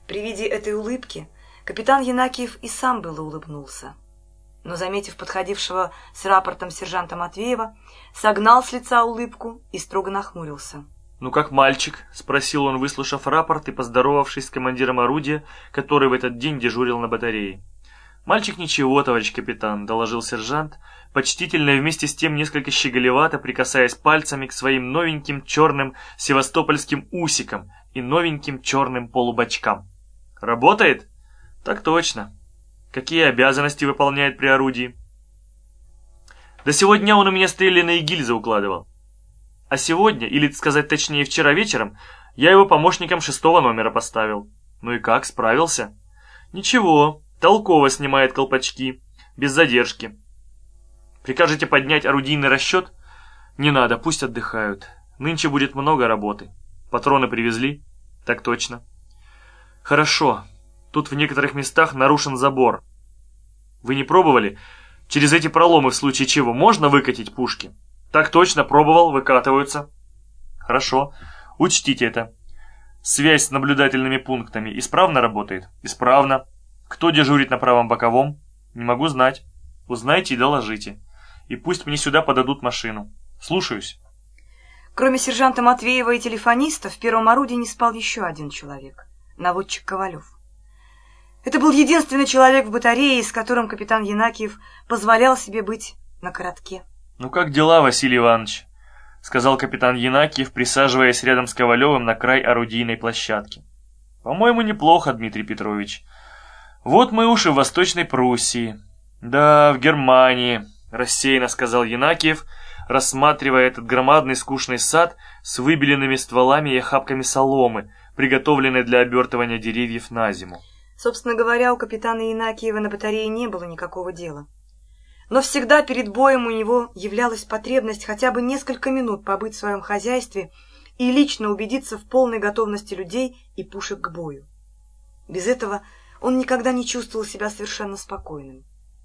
При виде этой улыбки капитан Янакиев и сам было улыбнулся, но, заметив подходившего с рапортом сержанта Матвеева, согнал с лица улыбку и строго нахмурился. «Ну как мальчик?» — спросил он, выслушав рапорт и поздоровавшись с командиром орудия, который в этот день дежурил на батарее. «Мальчик ничего, товарищ капитан», — доложил сержант, почтительно и вместе с тем несколько щеголевато прикасаясь пальцами к своим новеньким черным севастопольским усикам и новеньким черным полубачкам. «Работает?» «Так точно. Какие обязанности выполняет при орудии?» «До сегодня он у меня стрелянные гильзы укладывал. А сегодня, или сказать точнее вчера вечером, я его помощником 6-го номера поставил. Ну и как, справился?» «Ничего, толково снимает колпачки, без задержки. Прикажете поднять орудийный расчет?» «Не надо, пусть отдыхают. Нынче будет много работы. Патроны привезли?» «Так точно». «Хорошо. Тут в некоторых местах нарушен забор. Вы не пробовали? Через эти проломы в случае чего можно выкатить пушки?» «Так точно, пробовал, выкатываются». «Хорошо. Учтите это. Связь с наблюдательными пунктами исправно работает?» «Исправно. Кто дежурит на правом боковом?» «Не могу знать. Узнайте и доложите. И пусть мне сюда подадут машину. Слушаюсь». Кроме сержанта Матвеева и телефониста, в первом орудии не спал еще один человек — наводчик Ковалев. Это был единственный человек в батарее, с которым капитан Янакиев позволял себе быть на коротке. «Ну как дела, Василий Иванович?» — сказал капитан Янакиев, присаживаясь рядом с Ковалевым на край орудийной площадки. «По-моему, неплохо, Дмитрий Петрович. Вот мы уж и в Восточной Пруссии. Да, в Германии», — рассеянно сказал Янакиев, рассматривая этот громадный скучный сад с выбеленными стволами и охапками соломы, приготовленной для обертывания деревьев на зиму. Собственно говоря, у капитана Янакиева на батарее не было никакого дела. Но всегда перед боем у него являлась потребность хотя бы несколько минут побыть в своем хозяйстве и лично убедиться в полной готовности людей и пушек к бою. Без этого он никогда не чувствовал себя совершенно спокойным.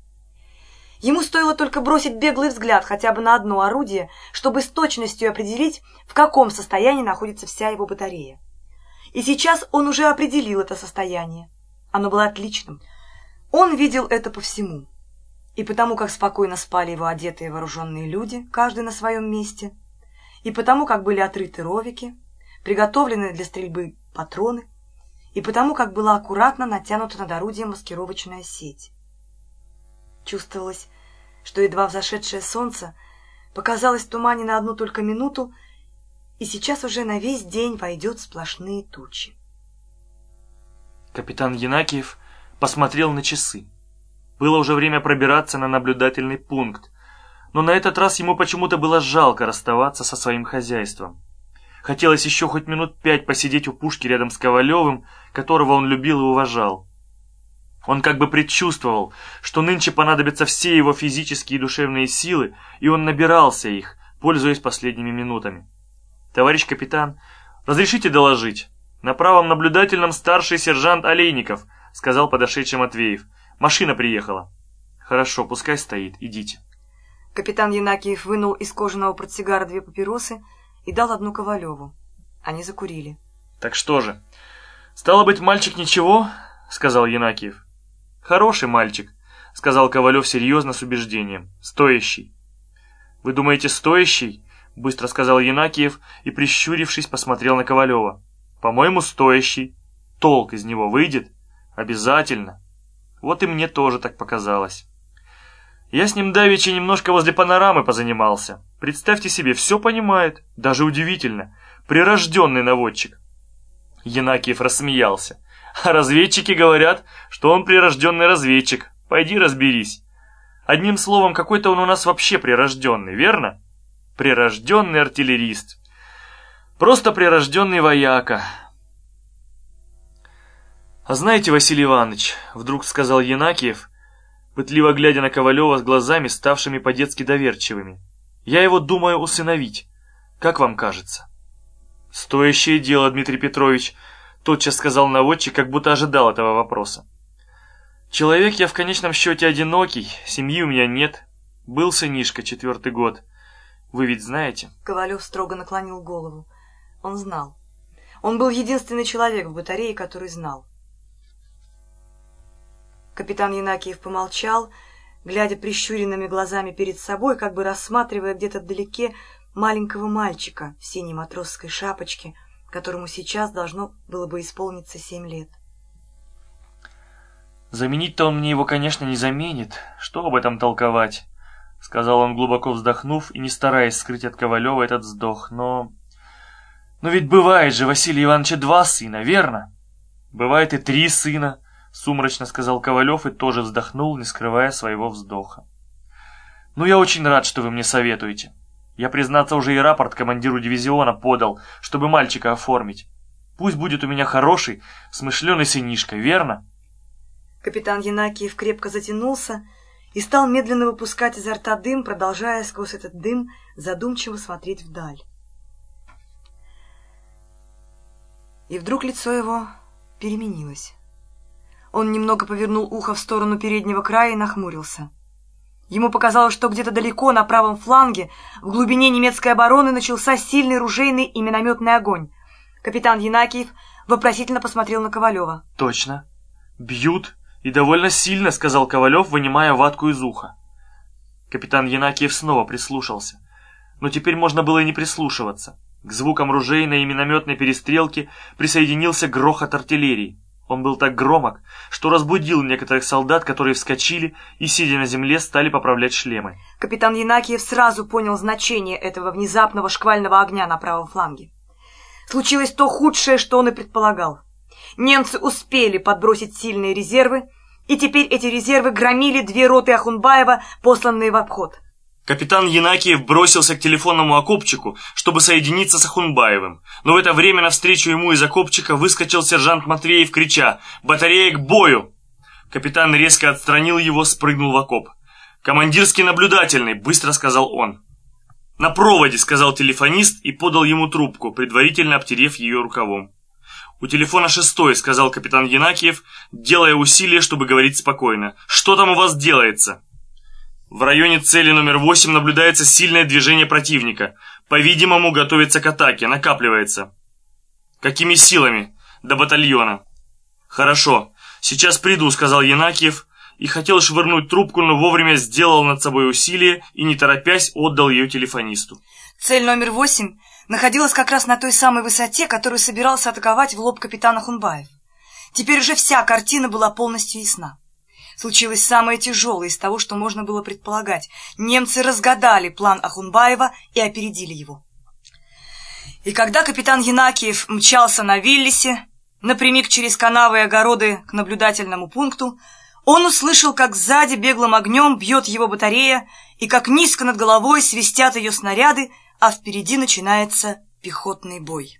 Ему стоило только бросить беглый взгляд хотя бы на одно орудие, чтобы с точностью определить, в каком состоянии находится вся его батарея. И сейчас он уже определил это состояние. Оно было отличным. Он видел это по всему. И потому, как спокойно спали его одетые вооруженные люди, каждый на своем месте, и потому, как были отрыты ровики, приготовлены для стрельбы патроны, и потому, как была аккуратно натянута над орудием маскировочная сеть. Чувствовалось, что едва взошедшее солнце показалось в тумане на одну только минуту, и сейчас уже на весь день войдет в сплошные тучи. Капитан Янакиев посмотрел на часы. Было уже время пробираться на наблюдательный пункт, но на этот раз ему почему-то было жалко расставаться со своим хозяйством. Хотелось еще хоть минут 5 посидеть у пушки рядом с Ковалевым, которого он любил и уважал. Он как бы предчувствовал, что нынче понадобятся все его физические и душевные силы, и он набирался их, пользуясь последними минутами. «Товарищ капитан, разрешите доложить? На правом наблюдательном старший сержант Олейников», — сказал подошедший Матвеев. «Машина приехала». «Хорошо, пускай стоит, идите». Капитан Янакиев вынул из кожаного портсигара 2 папиросы и дал одну Ковалеву. Они закурили. «Так что же? Стало быть, мальчик ничего?» — сказал Янакиев. «Хороший мальчик», — сказал Ковалев серьезно, с убеждением. «Стоящий». «Вы думаете, стоящий?» — быстро сказал Янакиев и, прищурившись, посмотрел на Ковалева. «По-моему, стоящий. Толк из него выйдет? Обязательно. Вот и мне тоже так показалось. Я с ним давеча немножко возле панорамы позанимался. Представьте себе, все понимает. Даже удивительно. Прирожденный наводчик». Янакиев рассмеялся. «А разведчики говорят, что он прирожденный разведчик. Пойди разберись. Одним словом, какой-то он у нас вообще прирожденный, верно? Прирожденный артиллерист. Просто прирожденный вояка». «А знаете, Василий Иванович, — вдруг сказал Янакиев, пытливо глядя на Ковалева с глазами, ставшими по-детски доверчивыми, — я его думаю усыновить. Как вам кажется?» «Стоящее дело, Дмитрий Петрович», — тотчас сказал наводчик, как будто ожидал этого вопроса. «Человек я в конечном счете одинокий, семьи у меня нет. Был сынишка 4-й год. Вы ведь знаете?» Ковалев строго наклонил голову. Он знал. Он был единственный человек в батарее, который знал. Капитан Янакиев помолчал, глядя прищуренными глазами перед собой, как бы рассматривая где-то вдалеке маленького мальчика в синей матросской шапочке, которому сейчас должно было бы исполниться 7 лет. «Заменить-то он мне его, конечно, не заменит. Что об этом толковать?» — сказал он, глубоко вздохнув и не стараясь скрыть от Ковалева этот вздох. «Но ведь бывает же, Василия Ивановича, 2 сына, верно?» «Бывает и 3 сына», — сумрачно сказал Ковалев и тоже вздохнул, не скрывая своего вздоха. «Ну, я очень рад, что вы мне советуете. Я, признаться, уже и рапорт командиру дивизиона подал, чтобы мальчика оформить. Пусть будет у меня хороший, смышленый сынишка, верно?» Капитан Янакиев крепко затянулся и стал медленно выпускать изо рта дым, продолжая сквозь этот дым задумчиво смотреть вдаль. И вдруг лицо его переменилось. Он немного повернул ухо в сторону переднего края и нахмурился. Ему показалось, что где-то далеко, на правом фланге, в глубине немецкой обороны начался сильный ружейный и минометный огонь. Капитан Янакиев вопросительно посмотрел на Ковалева. «Точно. Бьют. И довольно сильно», — сказал Ковалев, вынимая ватку из уха. Капитан Янакиев снова прислушался. Но теперь можно было и не прислушиваться. К звукам ружейной и минометной перестрелки присоединился грохот артиллерии. Он был так громок, что разбудил некоторых солдат, которые вскочили и, сидя на земле, стали поправлять шлемы. Капитан Янакиев сразу понял значение этого внезапного шквального огня на правом фланге. Случилось то худшее, что он и предполагал. Немцы успели подбросить сильные резервы, и теперь эти резервы громили 2 роты Ахунбаева, посланные в обход. Капитан Янакиев бросился к телефонному окопчику, чтобы соединиться с Ахунбаевым, но в это время навстречу ему из окопчика выскочил сержант Матвеев, крича: «Батарея к бою!». Капитан резко отстранил его, спрыгнул в окоп. «Командирский наблюдательный», — быстро сказал он. «На проводе», — сказал телефонист и подал ему трубку, предварительно обтерев ее рукавом. «У телефона 6-й», — сказал капитан Янакиев, делая усилие, чтобы говорить спокойно. «Что там у вас делается?» «В районе цели номер 8 наблюдается сильное движение противника. По-видимому, готовится к атаке, накапливается». «Какими силами?» «До батальона». «Хорошо. Сейчас приду», — сказал Янакиев, и хотел швырнуть трубку, но вовремя сделал над собой усилие и, не торопясь, отдал ее телефонисту. Цель номер 8 находилась как раз на той самой высоте, которую собирался атаковать в лоб капитан Ахунбаев. Теперь уже вся картина была полностью ясна. Случилось самое тяжелое из того, что можно было предполагать. Немцы разгадали план Ахунбаева и опередили его. И когда капитан Янакиев мчался на Виллисе, напрямик через канавы и огороды к наблюдательному пункту, он услышал, как сзади беглым огнем бьет его батарея и как низко над головой свистят ее снаряды, а впереди начинается пехотный бой.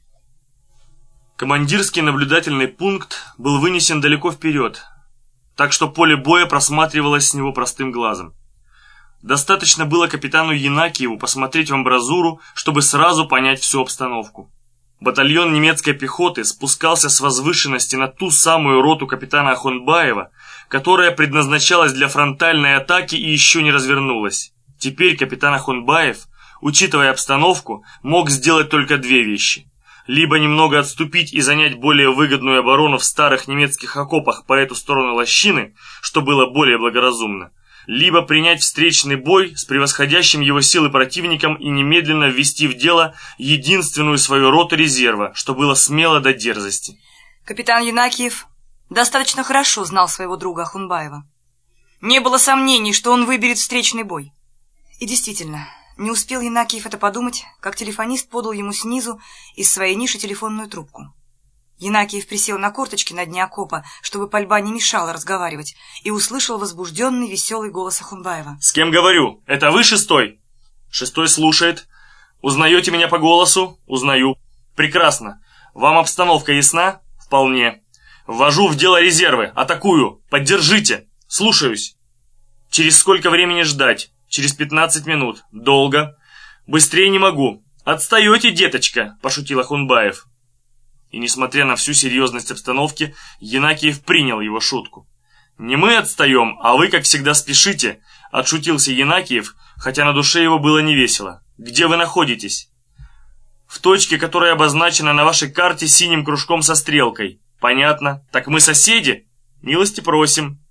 Командирский наблюдательный пункт был вынесен далеко вперед, так что поле боя просматривалось с него простым глазом. Достаточно было капитану Янакиеву посмотреть в амбразуру, чтобы сразу понять всю обстановку. Батальон немецкой пехоты спускался с возвышенности на ту самую роту капитана Ахунбаева, которая предназначалась для фронтальной атаки и еще не развернулась. Теперь капитан Ахунбаев, учитывая обстановку, мог сделать только 2 вещи. Либо немного отступить и занять более выгодную оборону в старых немецких окопах по эту сторону лощины, что было более благоразумно, либо принять встречный бой с превосходящим его силы противником и немедленно ввести в дело единственную свою роту резерва, что было смело до дерзости. Капитан Янакиев достаточно хорошо знал своего друга Ахунбаева. Не было сомнений, что он выберет встречный бой. И действительно, не успел Янакиев это подумать, как телефонист подал ему снизу из своей ниши телефонную трубку. Янакиев присел на корточки на дне окопа, чтобы пальба не мешала разговаривать, и услышал возбужденный веселый голос Ахунбаева. «С кем говорю? Это вы, 6-й?» 6-й слушает. «Узнаете меня по голосу?» «Узнаю». «Прекрасно. Вам обстановка ясна?» «Вполне. Ввожу в дело резервы. Атакую. Поддержите. Слушаюсь». «Через сколько времени ждать?» «Через 15 минут. Долго. Быстрее не могу». «Отстаете, деточка», — пошутил Ахунбаев. И, несмотря на всю серьезность обстановки, Янакиев принял его шутку. «Не мы отстаем, а вы, как всегда, спешите», — отшутился Янакиев, хотя на душе его было невесело. «Где вы находитесь?» «В точке, которая обозначена на вашей карте синим кружком со стрелкой». «Понятно. Так мы соседи?» «Милости просим».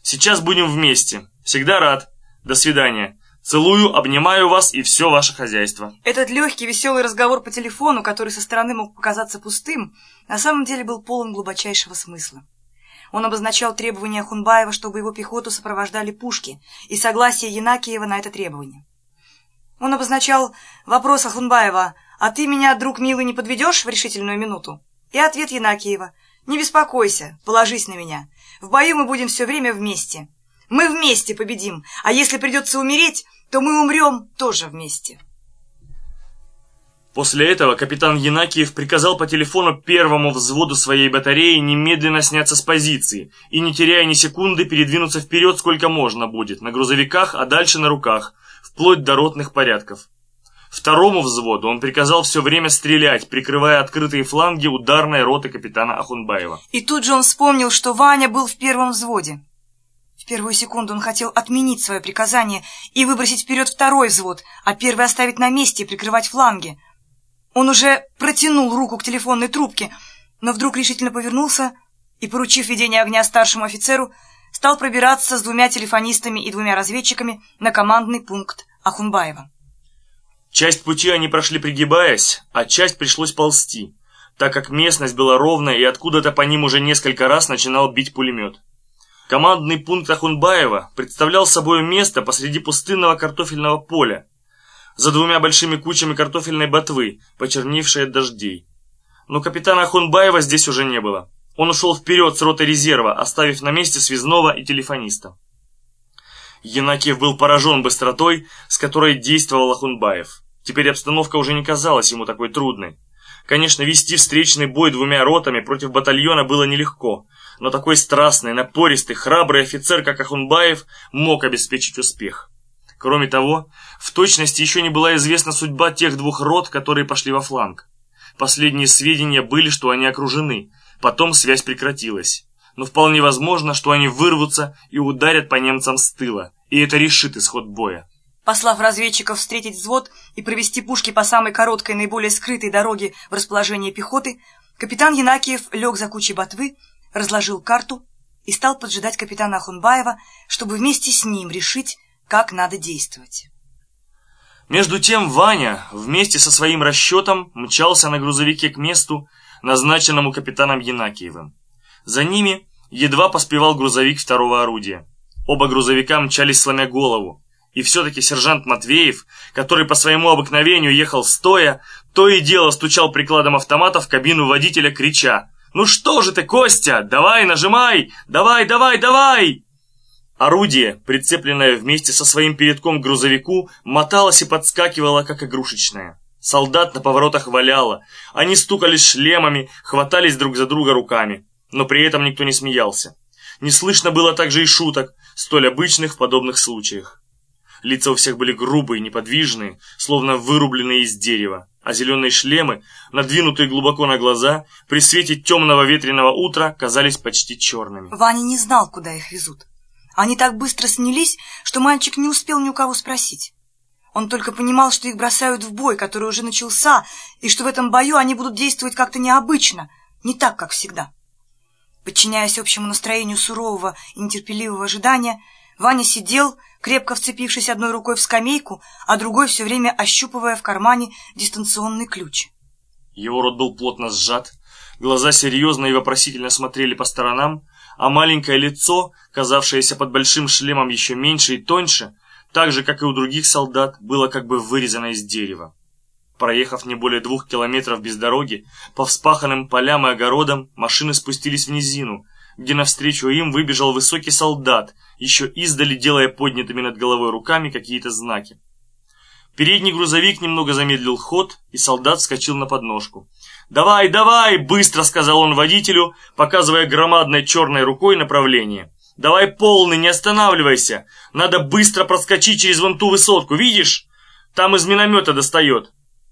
Сейчас будем вместе. Всегда рад. До свидания. Целую, обнимаю вас и все ваше хозяйство». Этот легкий, веселый разговор по телефону, который со стороны мог показаться пустым, на самом деле был полон глубочайшего смысла. Он обозначал требование Ахунбаева, чтобы его пехоту сопровождали пушки, и согласие Янакиева на это требование. Он обозначал вопрос Ахунбаева: «А ты меня, друг милый, не подведешь в решительную минуту?» И ответ Янакиева: «Не беспокойся, положись на меня. В бою мы будем все время вместе. Мы вместе победим, а если придется умереть, то мы умрем тоже вместе». После этого капитан Янакиев приказал по телефону первому взводу своей батареи немедленно сняться с позиции и, не теряя ни секунды, передвинуться вперед сколько можно будет, на грузовиках, а дальше на руках, вплоть до ротных порядков. Второму взводу он приказал все время стрелять, прикрывая открытые фланги ударной роты капитана Ахунбаева. И тут же он вспомнил, что Ваня был в первом взводе. В первую секунду он хотел отменить свое приказание и выбросить вперед второй взвод, а первый оставить на месте и прикрывать фланги. Он уже протянул руку к телефонной трубке, но вдруг решительно повернулся и, поручив ведение огня старшему офицеру, стал пробираться с 2 телефонистами и 2 разведчиками на командный пункт Ахунбаева. Часть пути они прошли пригибаясь, а часть пришлось ползти, так как местность была ровная и откуда-то по ним уже несколько раз начинал бить пулемет. Командный пункт Ахунбаева представлял собой место посреди пустынного картофельного поля, за 2 большими кучами картофельной ботвы, почерневшей от дождей. Но капитана Ахунбаева здесь уже не было. Он ушел вперед с ротой резерва, оставив на месте связного и телефониста. Янакиев был поражен быстротой, с которой действовал Ахунбаев. Теперь обстановка уже не казалась ему такой трудной. Конечно, вести встречный бой 2 ротами против батальона было нелегко, но такой страстный, напористый, храбрый офицер, как Ахунбаев, мог обеспечить успех. Кроме того, в точности еще не была известна судьба тех 2 рот, которые пошли во фланг. Последние сведения были, что они окружены, потом связь прекратилась. Но вполне возможно, что они вырвутся и ударят по немцам с тыла, и это решит исход боя. Послав разведчиков встретить взвод и провести пушки по самой короткой, наиболее скрытой дороге в расположение пехоты, капитан Янакиев лег за кучей ботвы, разложил карту и стал поджидать капитана Ахунбаева, чтобы вместе с ним решить, как надо действовать. Между тем Ваня вместе со своим расчетом мчался на грузовике к месту, назначенному капитаном Янакиевым. За ними едва поспевал грузовик 2-го орудия. Оба грузовика мчались сломя голову, и все-таки сержант Матвеев, который по своему обыкновению ехал стоя, то и дело стучал прикладом автомата в кабину водителя, крича: «Ну что же ты, Костя, давай, нажимай! Давай, давай, давай!» Орудие, прицепленное вместе со своим передком к грузовику, моталось и подскакивало, как игрушечное. Солдат на поворотах валяло, они стукались шлемами, хватались друг за друга руками, но при этом никто не смеялся. Не слышно было также и шуток, столь обычных в подобных случаях. Лица у всех были грубые, неподвижные, словно вырубленные из дерева, а зеленые шлемы, надвинутые глубоко на глаза, при свете темного ветреного утра казались почти черными. Ваня не знал, куда их везут. Они так быстро снялись, что мальчик не успел ни у кого спросить. Он только понимал, что их бросают в бой, который уже начался, и что в этом бою они будут действовать как-то необычно, не так, как всегда. Подчиняясь общему настроению сурового и нетерпеливого ожидания, Ваня сидел, крепко вцепившись одной рукой в скамейку, а другой все время ощупывая в кармане дистанционный ключ. Его рот был плотно сжат, глаза серьезно и вопросительно смотрели по сторонам, а маленькое лицо, казавшееся под большим шлемом еще меньше и тоньше, так же, как и у других солдат, было как бы вырезано из дерева. Проехав не более 2 километров без дороги, по вспаханным полям и огородам машины спустились в низину, где навстречу им выбежал высокий солдат, еще издали делая поднятыми над головой руками какие-то знаки. Передний грузовик немного замедлил ход, и солдат вскочил на подножку. «Давай, давай!» — быстро сказал он водителю, показывая громадной черной рукой направление. «Давай полный, не останавливайся! Надо быстро проскочить через вон ту высотку, видишь? Там из миномета достает!»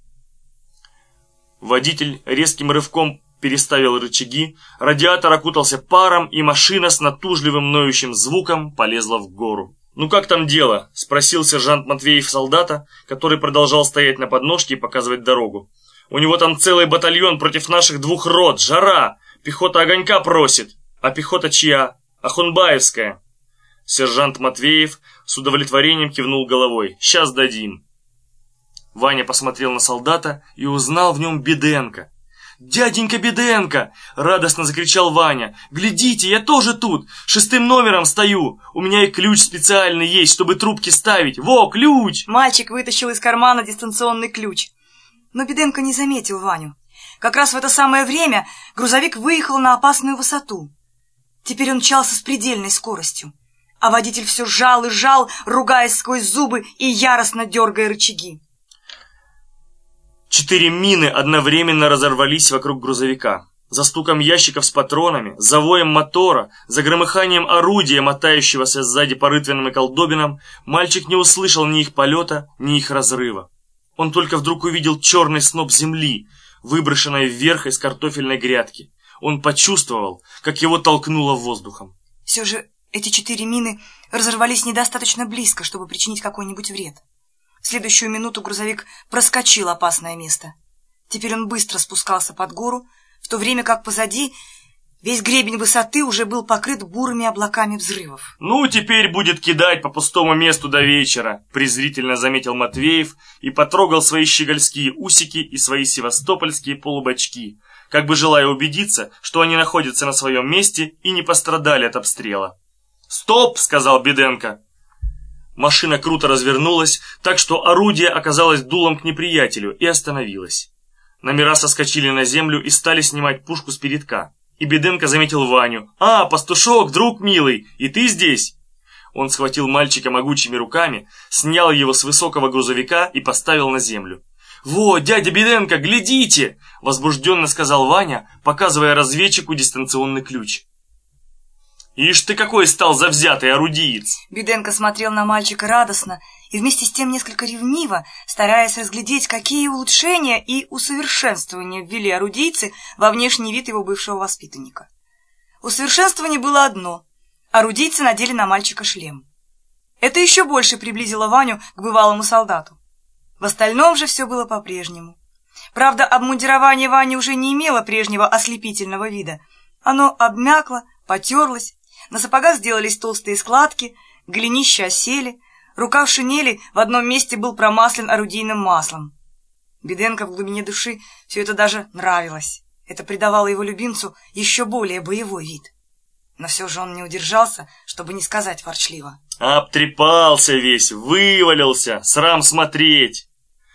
Водитель резким рывком переставил рычаги, радиатор окутался паром, и машина с натужливым ноющим звуком полезла в гору. «Ну как там дело?» — спросил сержант Матвеев солдата, который продолжал стоять на подножке и показывать дорогу. «У него там целый батальон против наших 2 рот, жара! Пехота огонька просит!» «А пехота чья?» «Ахунбаевская!» Сержант Матвеев с удовлетворением кивнул головой. «Сейчас дадим». Ваня посмотрел на солдата и узнал в нем Беденко. «Дяденька Беденко!» — радостно закричал Ваня. «Глядите, я тоже тут! 6-м номером стою! У меня и ключ специальный есть, чтобы трубки ставить! Во, ключ!» Мальчик вытащил из кармана дистанционный ключ. Но Беденко не заметил Ваню. Как раз в это самое время грузовик выехал на опасную высоту. Теперь он мчался с предельной скоростью, а водитель все жал и жал, ругаясь сквозь зубы и яростно дергая рычаги. 4 мины одновременно разорвались вокруг грузовика. За стуком ящиков с патронами, за воем мотора, за громыханием орудия, мотающегося сзади по рытвинам и колдобинам, мальчик не услышал ни их полета, ни их разрыва. Он только вдруг увидел черный сноп земли, выброшенной вверх из картофельной грядки. Он почувствовал, как его толкнуло воздухом. Все же эти 4 мины разорвались недостаточно близко, чтобы причинить какой-нибудь вред. В следующую минуту грузовик проскочил опасное место. Теперь он быстро спускался под гору, в то время как позади весь гребень высоты уже был покрыт бурыми облаками взрывов. «Ну, теперь будет кидать по пустому месту до вечера», презрительно заметил Матвеев и потрогал свои щегольские усики и свои севастопольские полубачки, как бы желая убедиться, что они находятся на своем месте и не пострадали от обстрела. «Стоп!» — сказал Беденко. Машина круто развернулась, так что орудие оказалось дулом к неприятелю и остановилось. Номера соскочили на землю и стали снимать пушку с передка. И Беденко заметил Ваню. «А, пастушок, друг милый, и ты здесь?» Он схватил мальчика могучими руками, снял его с высокого грузовика и поставил на землю. «Во, дядя Беденко, глядите!» — возбужденно сказал Ваня, показывая разведчику дистанционный ключ. «Ишь ты какой стал завзятый орудиец!» Беденко смотрел на мальчика радостно и вместе с тем несколько ревниво, стараясь разглядеть, какие улучшения и усовершенствования ввели орудийцы во внешний вид его бывшего воспитанника. Усовершенствование было одно — орудийцы надели на мальчика шлем. Это еще больше приблизило Ваню к бывалому солдату. В остальном же все было по-прежнему. Правда, обмундирование Вани уже не имело прежнего ослепительного вида. Оно обмякло, потерлось, на сапогах сделались толстые складки, голенища осели, рукав шинели в одном месте был промаслен орудийным маслом. Беденко в глубине души все это даже нравилось. Это придавало его любимцу еще более боевой вид. Но все же он не удержался, чтобы не сказать ворчливо. «Обтрепался весь, вывалился, срам смотреть!»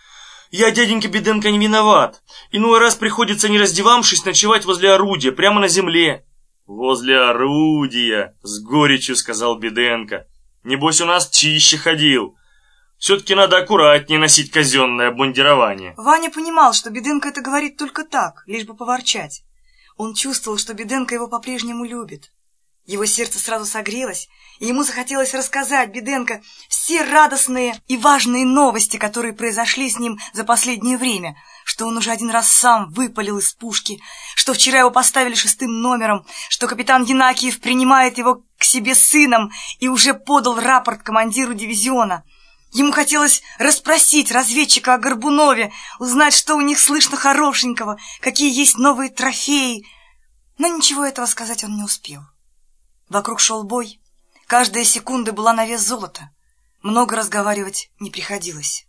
«Я, дяденька Беденко, не виноват. Иной раз приходится, не раздевавшись, ночевать возле орудия, прямо на земле». «Возле орудия», — с горечью сказал Беденко. «Небось, у нас чище ходил. Все-таки надо аккуратнее носить казенное обмундирование». Ваня понимал, что Беденко это говорит только так, лишь бы поворчать. Он чувствовал, что Беденко его по-прежнему любит. Его сердце сразу согрелось, и ему захотелось рассказать Беденко все радостные и важные новости, которые произошли с ним за последнее время, что он уже один раз сам выпалил из пушки, что вчера его поставили 6-м номером, что капитан Янакиев принимает его к себе сыном и уже подал рапорт командиру дивизиона. Ему хотелось расспросить разведчика о Горбунове, узнать, что у них слышно хорошенького, какие есть новые трофеи. Но ничего этого сказать он не успел. Вокруг шел бой. Каждая секунда была на вес золота. Много разговаривать не приходилось.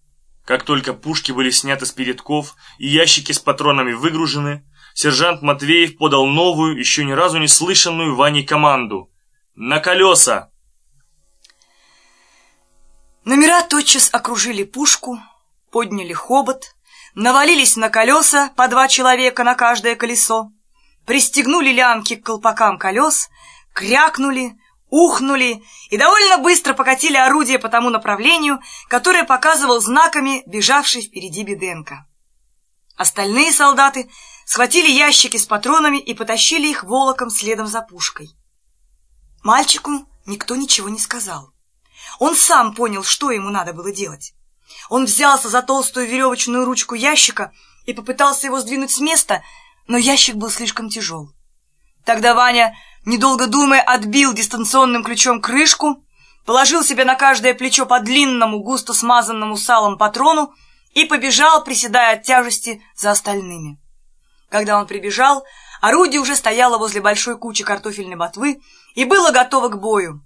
Как только пушки были сняты с передков и ящики с патронами выгружены, сержант Матвеев подал новую, еще ни разу не слышанную Ваней команду. «На колеса!» Номера тотчас окружили пушку, подняли хобот, навалились на колеса по 2 человека на каждое колесо, пристегнули лямки к колпакам колес, крякнули, ухнули и довольно быстро покатили орудие по тому направлению, которое показывал знаками бежавший впереди Беденко. Остальные солдаты схватили ящики с патронами и потащили их волоком следом за пушкой. Мальчику никто ничего не сказал. Он сам понял, что ему надо было делать. Он взялся за толстую веревочную ручку ящика и попытался его сдвинуть с места, но ящик был слишком тяжел. Тогда Ваня, недолго думая, отбил дистанционным ключом крышку, положил себе на каждое плечо по длинному, густо смазанному салом патрону и побежал, приседая от тяжести, за остальными. Когда он прибежал, орудие уже стояло возле большой кучи картофельной ботвы и было готово к бою.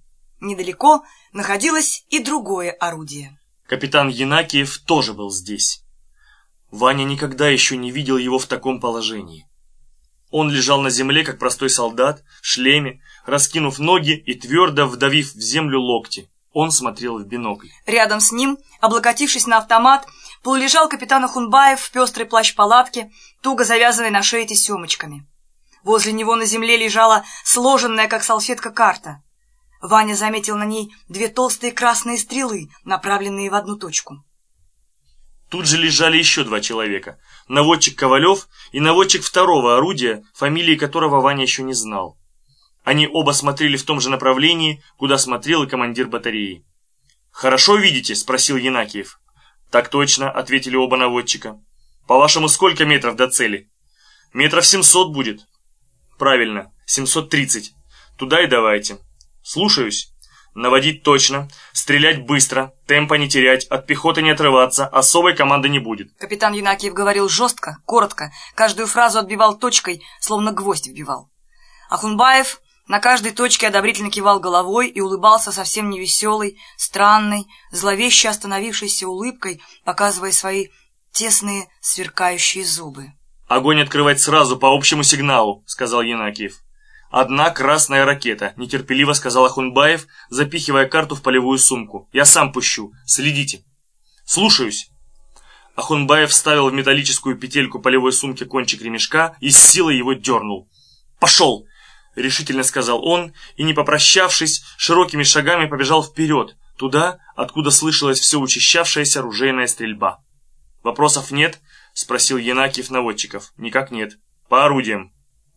недалеко находилось и другое орудие. Капитан Янакиев тоже был здесь. Ваня никогда еще не видел его в таком положении. Он лежал на земле, как простой солдат, в шлеме, раскинув ноги и твердо вдавив в землю локти. Он смотрел в бинокль. Рядом с ним, облокотившись на автомат, полулежал капитан Ахунбаев в пестрой плащ-палатке, туго завязанной на шее тесемочками. Возле него на земле лежала сложенная, как салфетка, карта. Ваня заметил на ней 2 толстые красные стрелы, направленные в одну точку. Тут же лежали еще 2 человека. Наводчик Ковалев и наводчик второго орудия, фамилии которого Ваня еще не знал. Они оба смотрели в том же направлении, куда смотрел и командир батареи. «Хорошо видите?» – спросил Янакиев. «Так точно», – ответили оба наводчика. «По-вашему, сколько метров до цели?» «Метров 700 будет». «Правильно, 730. Туда и давайте». «Слушаюсь». «Наводить точно, стрелять быстро, темпа не терять, от пехоты не отрываться, особой команды не будет». Капитан Янакиев говорил жестко, коротко, каждую фразу отбивал точкой, словно гвоздь вбивал. Ахунбаев на каждой точке одобрительно кивал головой и улыбался совсем невеселой, странной, зловеще остановившейся улыбкой, показывая свои тесные сверкающие зубы. «Огонь открывать сразу по общему сигналу», — сказал Янакиев. «Одна красная ракета», — нетерпеливо сказал Ахунбаев, запихивая карту в полевую сумку. «Я сам пущу. Следите». «Слушаюсь». Ахунбаев вставил в металлическую петельку полевой сумки кончик ремешка и с силой его дернул. «Пошел!» — решительно сказал он, и, не попрощавшись, широкими шагами побежал вперед, туда, откуда слышалась все учащавшаяся ружейная стрельба. «Вопросов нет?» — спросил Янакиев наводчиков. «Никак нет. По орудиям».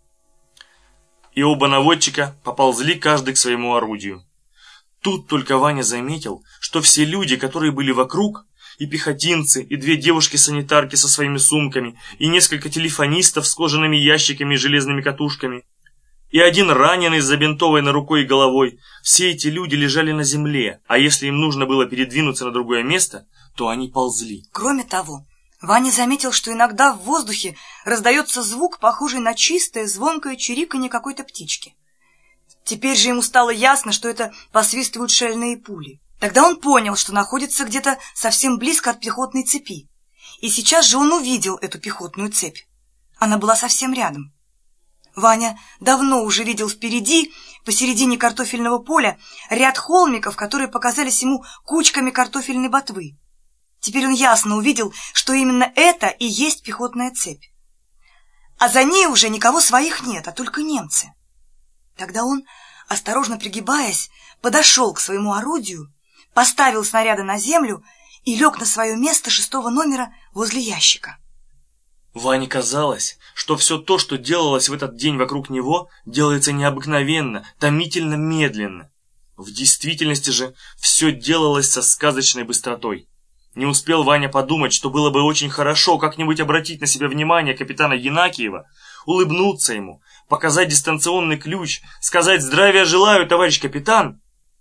И оба наводчика поползли каждый к своему орудию. Тут только Ваня заметил, что все люди, которые были вокруг, и пехотинцы, и 2 девушки-санитарки со своими сумками, и несколько телефонистов с кожаными ящиками и железными катушками, и один раненый с забинтованной рукой и головой, все эти люди лежали на земле, а если им нужно было передвинуться на другое место, то они ползли. Кроме того, Ваня заметил, что иногда в воздухе раздается звук, похожий на чистое, звонкое чириканье какой-то птички. Теперь же ему стало ясно, что это посвистывают шальные пули. Тогда он понял, что находится где-то совсем близко от пехотной цепи. И сейчас же он увидел эту пехотную цепь. Она была совсем рядом. Ваня давно уже видел впереди, посередине картофельного поля, ряд холмиков, которые показались ему кучками картофельной ботвы. Теперь он ясно увидел, что именно это и есть пехотная цепь. А за ней уже никого своих нет, а только немцы. Тогда он, осторожно пригибаясь, подошел к своему орудию, поставил снаряды на землю и лег на свое место 6-го номера возле ящика. Ване казалось, что все то, что делалось в этот день вокруг него, делается необыкновенно, томительно медленно. В действительности же все делалось со сказочной быстротой. Не успел Ваня подумать, что было бы очень хорошо как-нибудь обратить на себя внимание капитана Янакиева, улыбнуться ему, показать дистанционный ключ, сказать «Здравия желаю, товарищ капитан!»,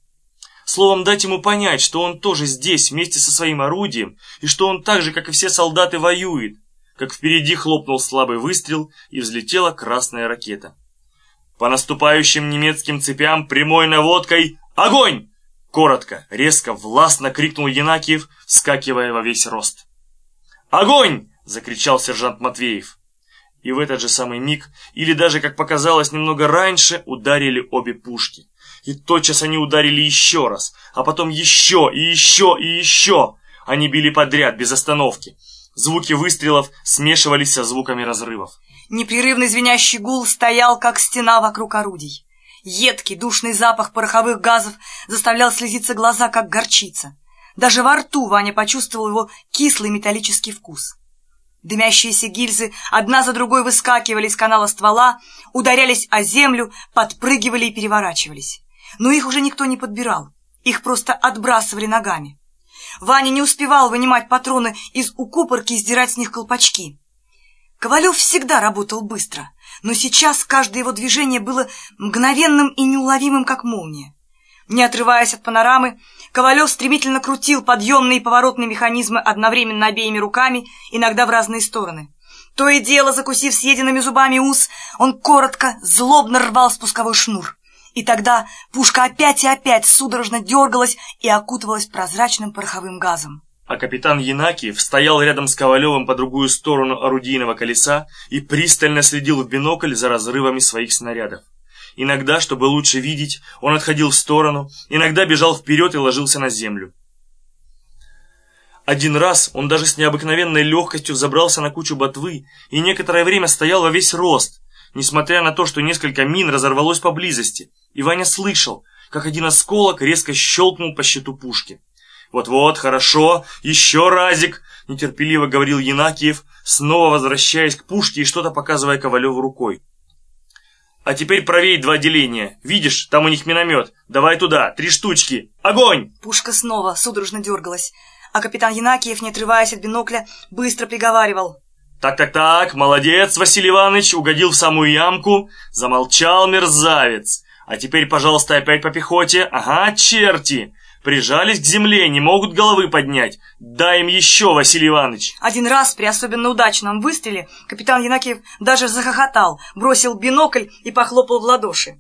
словом, дать ему понять, что он тоже здесь вместе со своим орудием, и что он так же, как и все солдаты, воюет, как впереди хлопнул слабый выстрел и взлетела красная ракета. По наступающим немецким цепям прямой наводкой «Огонь!» Коротко, резко, властно крикнул Янакиев, вскакивая во весь рост. «Огонь!» — закричал сержант Матвеев. И в этот же самый миг, или даже, как показалось, немного раньше, ударили обе пушки. И тотчас они ударили еще раз, а потом еще, и еще, и еще. Они били подряд, без остановки. Звуки выстрелов смешивались со звуками разрывов. Непрерывный звенящий гул стоял, как стена вокруг орудий. Едкий, душный запах пороховых газов заставлял слезиться глаза, как горчица. Даже во рту Ваня почувствовал его кислый металлический вкус. Дымящиеся гильзы одна за другой выскакивали из канала ствола, ударялись о землю, подпрыгивали и переворачивались. Но их уже никто не подбирал, их просто отбрасывали ногами. Ваня не успевал вынимать патроны из укупорки и сдирать с них колпачки. Ковалев всегда работал быстро, но сейчас каждое его движение было мгновенным и неуловимым, как молния. Не отрываясь от панорамы, Ковалев стремительно крутил подъемные и поворотные механизмы одновременно обеими руками, иногда в разные стороны. То и дело, закусив съеденными зубами ус, он коротко, злобно рвал спусковой шнур. И тогда пушка опять и опять судорожно дергалась и окутывалась прозрачным пороховым газом. А капитан Янакиев стоял рядом с Ковалевым по другую сторону орудийного колеса и пристально следил в бинокль за разрывами своих снарядов. Иногда, чтобы лучше видеть, он отходил в сторону, иногда бежал вперед и ложился на землю. Один раз он даже с необыкновенной легкостью взобрался на кучу ботвы и некоторое время стоял во весь рост, несмотря на то, что несколько мин разорвалось поблизости, и Ваня слышал, как один осколок резко щелкнул по щиту пушки. «Вот-вот, хорошо, еще разик!» — нетерпеливо говорил Янакиев, снова возвращаясь к пушке и что-то показывая Ковалеву рукой. «А теперь правее 2 деления. Видишь, там у них миномет. Давай туда, 3 штучки. Огонь!» Пушка снова судорожно дергалась, а капитан Янакиев, не отрываясь от бинокля, быстро приговаривал: «Так, молодец, Василий Иванович, угодил в самую ямку. Замолчал мерзавец. А теперь, пожалуйста, опять по пехоте. Ага, черти! Прижались к земле, не могут головы поднять. Дай им еще, Василий Иванович!» Один раз при особенно удачном выстреле капитан Янакиев даже захохотал, бросил бинокль и похлопал в ладоши.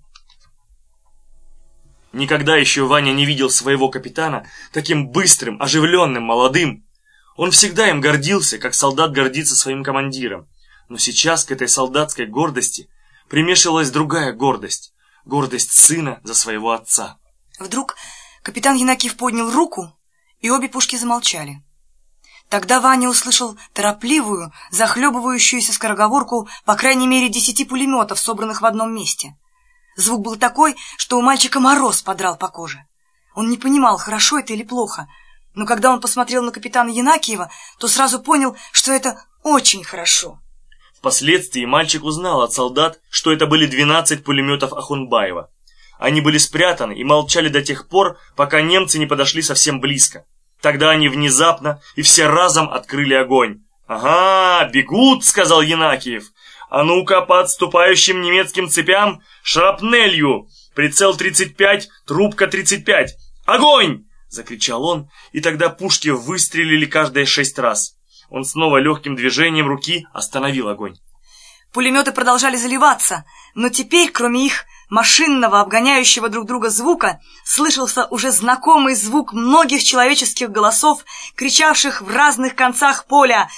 Никогда еще Ваня не видел своего капитана таким быстрым, оживленным, молодым. Он всегда им гордился, как солдат гордится своим командиром. Но сейчас к этой солдатской гордости примешивалась другая гордость. Гордость сына за своего отца. Вдруг капитан Янакиев поднял руку, и обе пушки замолчали. Тогда Ваня услышал торопливую, захлебывающуюся скороговорку по крайней мере 10 пулеметов, собранных в одном месте. Звук был такой, что у мальчика мороз подрал по коже. Он не понимал, хорошо это или плохо, но когда он посмотрел на капитана Янакиева, то сразу понял, что это очень хорошо. Впоследствии мальчик узнал от солдат, что это были 12 пулеметов Ахунбаева. Они были спрятаны и молчали до тех пор, пока немцы не подошли совсем близко. Тогда они внезапно и все разом открыли огонь. «Ага, бегут!» — сказал Янакиев. «А ну-ка, по отступающим немецким цепям шрапнелью! Прицел 35, трубка 35! Огонь!» — закричал он, и тогда пушки выстрелили каждые 6 раз. Он снова легким движением руки остановил огонь. Пулеметы продолжали заливаться, но теперь, кроме их машинного, обгоняющего друг друга звука, слышался уже знакомый звук многих человеческих голосов, кричавших в разных концах поля: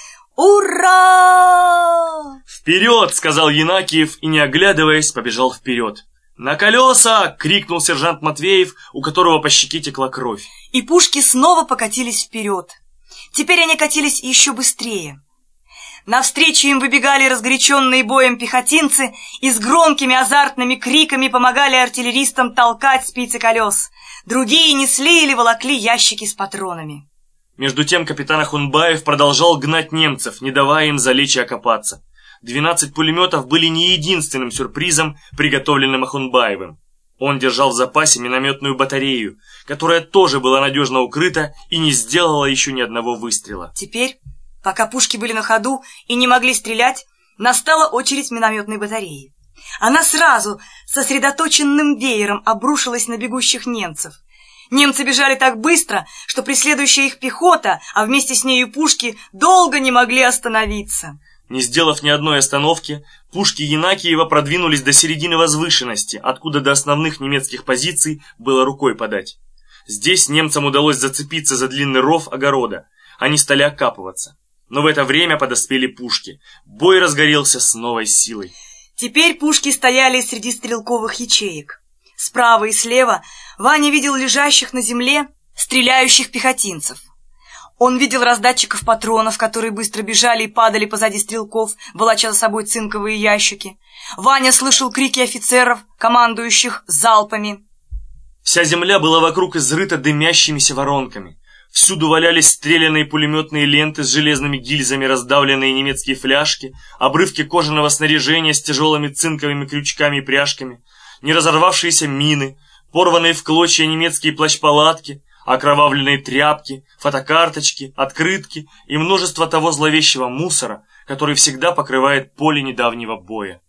«Ура!» «Вперед!» — сказал Янакиев и, не оглядываясь, побежал вперед. «На колеса!» — крикнул сержант Матвеев, у которого по щеке текла кровь. И пушки снова покатились вперед. Теперь они катились еще быстрее. Навстречу им выбегали разгоряченные боем пехотинцы и с громкими азартными криками помогали артиллеристам толкать спицы колес. Другие несли или волокли ящики с патронами. Между тем капитан Ахунбаев продолжал гнать немцев, не давая им залечь и окопаться. 12 пулеметов были не единственным сюрпризом, приготовленным Ахунбаевым. Он держал в запасе минометную батарею, которая тоже была надежно укрыта и не сделала еще ни одного выстрела. Теперь, пока пушки были на ходу и не могли стрелять, настала очередь минометной батареи. Она сразу сосредоточенным веером обрушилась на бегущих немцев. Немцы бежали так быстро, что преследующая их пехота, а вместе с нею пушки, долго не могли остановиться. Не сделав ни одной остановки, пушки Янакиева продвинулись до середины возвышенности, откуда до основных немецких позиций было рукой подать. Здесь немцам удалось зацепиться за длинный ров огорода. Они стали окапываться. Но в это время подоспели пушки. Бой разгорелся с новой силой. Теперь пушки стояли среди стрелковых ячеек. Справа и слева Ваня видел лежащих на земле стреляющих пехотинцев. Он видел раздатчиков патронов, которые быстро бежали и падали позади стрелков, волоча за собой цинковые ящики. Ваня слышал крики офицеров, командующих залпами. Вся земля была вокруг изрыта дымящимися воронками. Всюду валялись стрелянные пулеметные ленты с железными гильзами, раздавленные немецкие фляжки, обрывки кожаного снаряжения с тяжелыми цинковыми крючками и пряжками, неразорвавшиеся мины, порванные в клочья немецкие плащ-палатки, окровавленные тряпки, фотокарточки, открытки и множество того зловещего мусора, который всегда покрывает поле недавнего боя.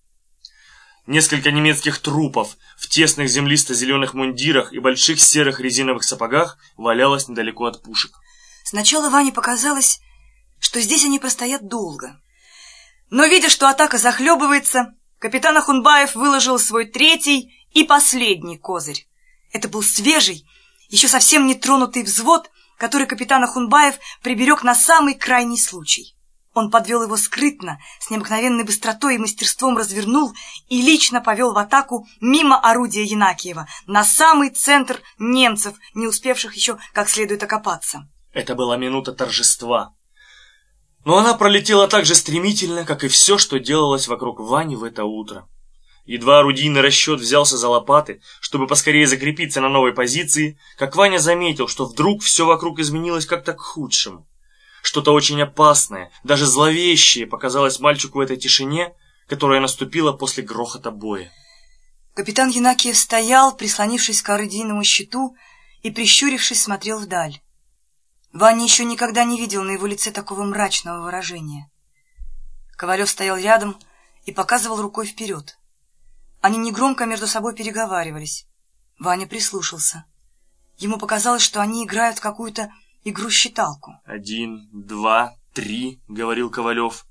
Несколько немецких трупов в тесных землисто-зеленых мундирах и больших серых резиновых сапогах валялось недалеко от пушек. Сначала Ване показалось, что здесь они простоят долго. Но, видя, что атака захлебывается, капитан Ахунбаев выложил свой 3-й И последний козырь. Это был свежий, еще совсем не тронутый взвод, который капитан Ахунбаев приберег на самый крайний случай. Он подвел его скрытно, с необыкновенной быстротой и мастерством развернул и лично повел в атаку мимо орудия Янакиева, на самый центр немцев, не успевших еще как следует окопаться. Это была минута торжества. Но она пролетела так же стремительно, как и все, что делалось вокруг Вани в это утро. Едва орудийный расчет взялся за лопаты, чтобы поскорее закрепиться на новой позиции, как Ваня заметил, что вдруг все вокруг изменилось как-то к худшему. Что-то очень опасное, даже зловещее показалось мальчику в этой тишине, которая наступила после грохота боя. Капитан Янакиев стоял, прислонившись к орудийному щиту, и, прищурившись, смотрел вдаль. Ваня еще никогда не видел на его лице такого мрачного выражения. Ковалев стоял рядом и показывал рукой вперед. Они негромко между собой переговаривались. Ваня прислушался. Ему показалось, что они играют в какую-то игру-считалку. 1, 2, 3, говорил Ковалев.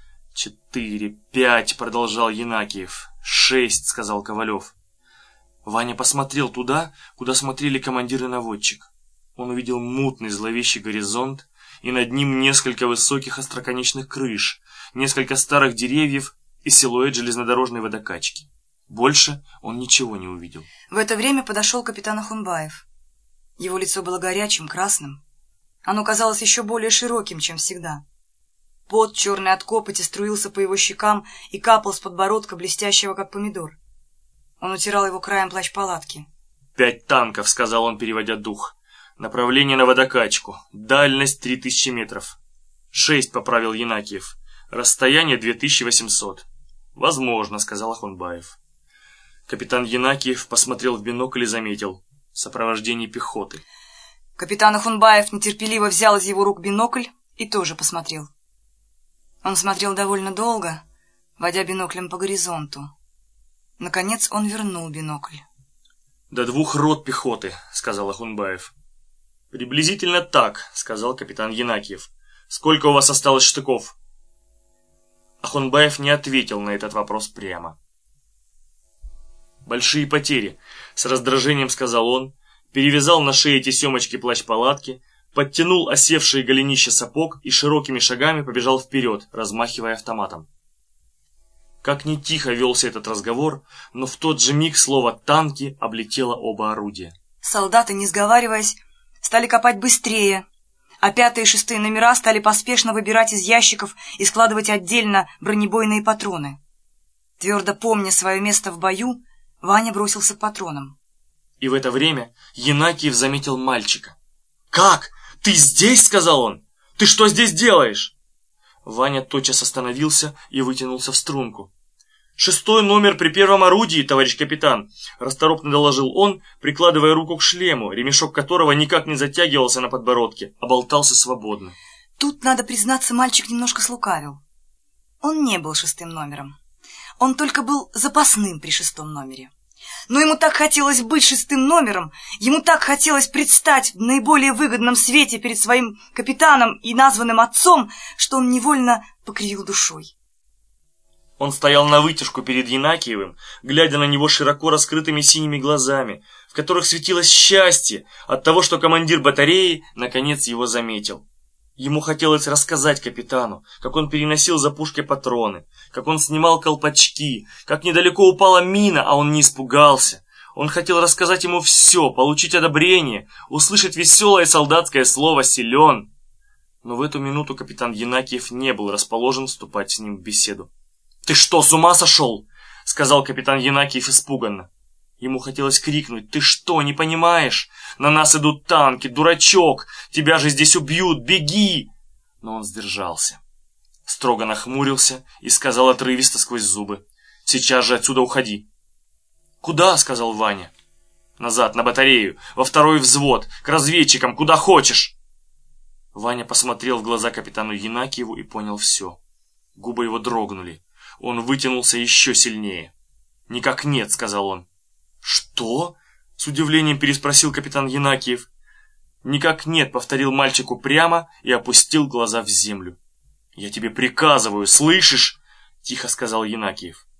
4, 5, продолжал Янакиев. 6, сказал Ковалев. Ваня посмотрел туда, куда смотрели командир и наводчик. Он увидел мутный зловещий горизонт, и над ним несколько высоких остроконечных крыш, несколько старых деревьев и силуэт железнодорожной водокачки. Больше он ничего не увидел. В это время подошел капитан Ахунбаев. Его лицо было горячим, красным. Оно казалось еще более широким, чем всегда. Пот, черный от копоти, струился по его щекам и капал с подбородка, блестящего, как помидор. Он утирал его краем плащ-палатки. 5 танков, сказал он, переводя дух. Направление на водокачку. Дальность 3000 метров. 6, поправил Янакиев. Расстояние 2800. Возможно, сказал Ахунбаев. Капитан Янакиев посмотрел в бинокль и заметил. Сопровождение пехоты. Капитан Ахунбаев нетерпеливо взял из его рук бинокль и тоже посмотрел. Он смотрел довольно долго, водя биноклем по горизонту. Наконец он вернул бинокль. «До 2 рот пехоты», — сказал Ахунбаев. «Приблизительно так», — сказал капитан Янакиев. «Сколько у вас осталось штыков?» Ахунбаев не ответил на этот вопрос прямо. «Большие потери», — с раздражением сказал он, перевязал на шее тесемочки плащ-палатки, подтянул осевшие голенища сапог и широкими шагами побежал вперед, размахивая автоматом. Как ни тихо велся этот разговор, но в тот же миг слово «танки» облетело оба орудия. Солдаты, не сговариваясь, стали копать быстрее, а 5 и 6 номера стали поспешно выбирать из ящиков и складывать отдельно бронебойные патроны. Твердо помня свое место в бою, Ваня бросился к патронам. И в это время Янакиев заметил мальчика. «Как? Ты здесь?» — сказал он. «Ты что здесь делаешь?» Ваня тотчас остановился и вытянулся в струнку. 6-й номер при 1-м орудии, товарищ капитан», — расторопно доложил он, прикладывая руку к шлему, ремешок которого никак не затягивался на подбородке, а болтался свободно. Тут, надо признаться, мальчик немножко слукавил. Он не был 6-м номером. Он только был запасным при 6-м номере. Но ему так хотелось быть 6-м номером, ему так хотелось предстать в наиболее выгодном свете перед своим капитаном и названным отцом, что он невольно покривил душой. Он стоял навытяжку перед Янакиевым, глядя на него широко раскрытыми синими глазами, в которых светилось счастье от того, что командир батареи наконец его заметил. Ему хотелось рассказать капитану, как он переносил за пушкой патроны, как он снимал колпачки, как недалеко упала мина, а он не испугался. Он хотел рассказать ему все, получить одобрение, услышать веселое солдатское слово «силен». Но в эту минуту капитан Янакиев не был расположен вступать с ним в беседу. «Ты что, с ума сошел?» — сказал капитан Янакиев испуганно. Ему хотелось крикнуть: «Ты что, не понимаешь? На нас идут танки, дурачок! Тебя же здесь убьют, беги!» Но он сдержался. Строго нахмурился и сказал отрывисто сквозь зубы: «Сейчас же отсюда уходи!» «Куда?» — сказал Ваня. «Назад, на батарею, во 2-й взвод, к разведчикам, куда хочешь!» Ваня посмотрел в глаза капитану Янакиеву и понял все. Губы его дрогнули. Он вытянулся еще сильнее. «Никак нет», — сказал он. «Что?» — с удивлением переспросил капитан Янакиев. «Никак нет», — повторил мальчик упрямо и опустил глаза в землю. «Я тебе приказываю, слышишь?» — тихо сказал Янакиев.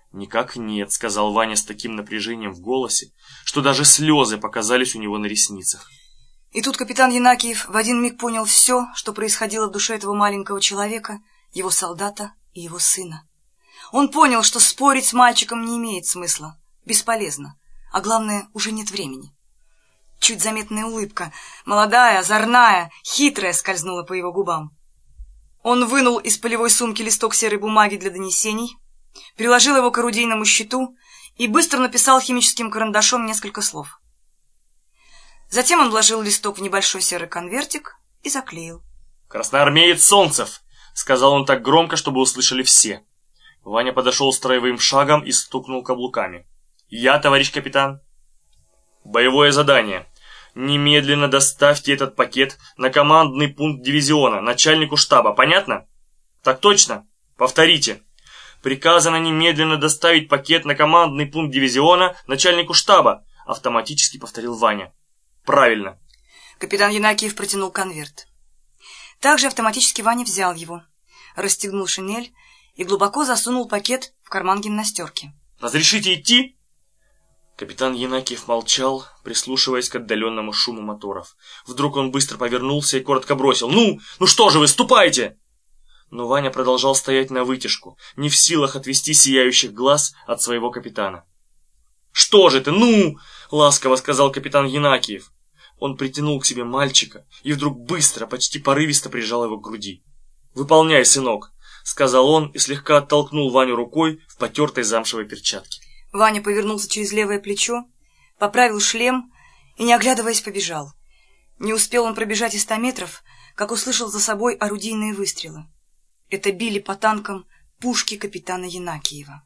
«Никак нет», — сказал Ваня с таким напряжением в голосе, что даже слезы показались у него на ресницах. И тут капитан Янакиев в один миг понял все, что происходило в душе этого маленького человека, его солдата и его сына. Он понял, что спорить с мальчиком не имеет смысла, бесполезно, а главное, уже нет времени. Чуть заметная улыбка, молодая, озорная, хитрая, скользнула по его губам. Он вынул из полевой сумки листок серой бумаги для донесений, приложил его к орудийному щиту и быстро написал химическим карандашом несколько слов. Затем он вложил листок в небольшой серый конвертик и заклеил. «Красноармеец Солнцев!» — сказал он так громко, чтобы услышали все. Ваня подошел строевым шагом и стукнул каблуками. «Я, товарищ капитан». «Боевое задание. Немедленно доставьте этот пакет на командный пункт дивизиона, начальнику штаба. Понятно?» «Так точно. Повторите». «Приказано немедленно доставить пакет на командный пункт дивизиона начальнику штаба», — автоматически повторил Ваня. «Правильно». Капитан Янакиев протянул конверт. Также автоматически Ваня взял его, расстегнул шинель и глубоко засунул пакет в карман гимнастерки. «Разрешите идти?» Капитан Янакиев молчал, прислушиваясь к отдаленному шуму моторов. Вдруг он быстро повернулся и коротко бросил: «Ну что же вы, ступайте!» Но Ваня продолжал стоять навытяжку, не в силах отвести сияющих глаз от своего капитана. «Что же ты, ну!» — ласково сказал капитан Янакиев. Он притянул к себе мальчика и вдруг быстро, почти порывисто прижал его к груди. «Выполняй, сынок», — сказал он и слегка оттолкнул Ваню рукой в потертой замшевой перчатке. Ваня повернулся через левое плечо, поправил шлем и, не оглядываясь, побежал. Не успел он пробежать и 100 метров, как услышал за собой орудийные выстрелы. Это били по танкам пушки капитана Янакиева.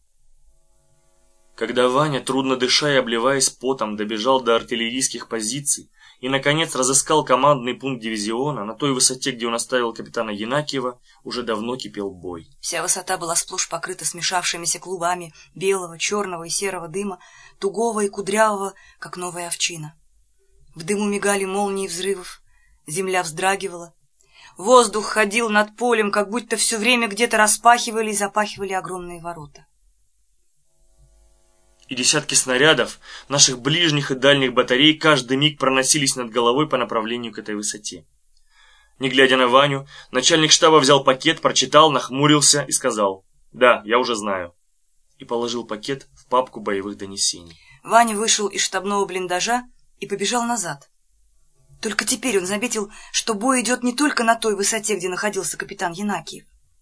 Когда Ваня, трудно дыша и обливаясь потом, добежал до артиллерийских позиций и, наконец, разыскал командный пункт дивизиона, на той высоте, где он оставил капитана Янакиева, уже давно кипел бой. Вся высота была сплошь покрыта смешавшимися клубами белого, черного и серого дыма, тугого и кудрявого, как новая овчина. В дыму мигали молнии взрывов, земля вздрагивала. Воздух ходил над полем, как будто все время где-то распахивали и запахивали огромные ворота. И десятки снарядов наших ближних и дальних батарей каждый миг проносились над головой по направлению к этой высоте. Не глядя на Ваню, начальник штаба взял пакет, прочитал, нахмурился и сказал: «Да, я уже знаю». И положил пакет в папку боевых донесений. Ваня вышел из штабного блиндажа и побежал назад. Только теперь он заметил, что бой идет не только на той высоте, где находился капитан Янакиев.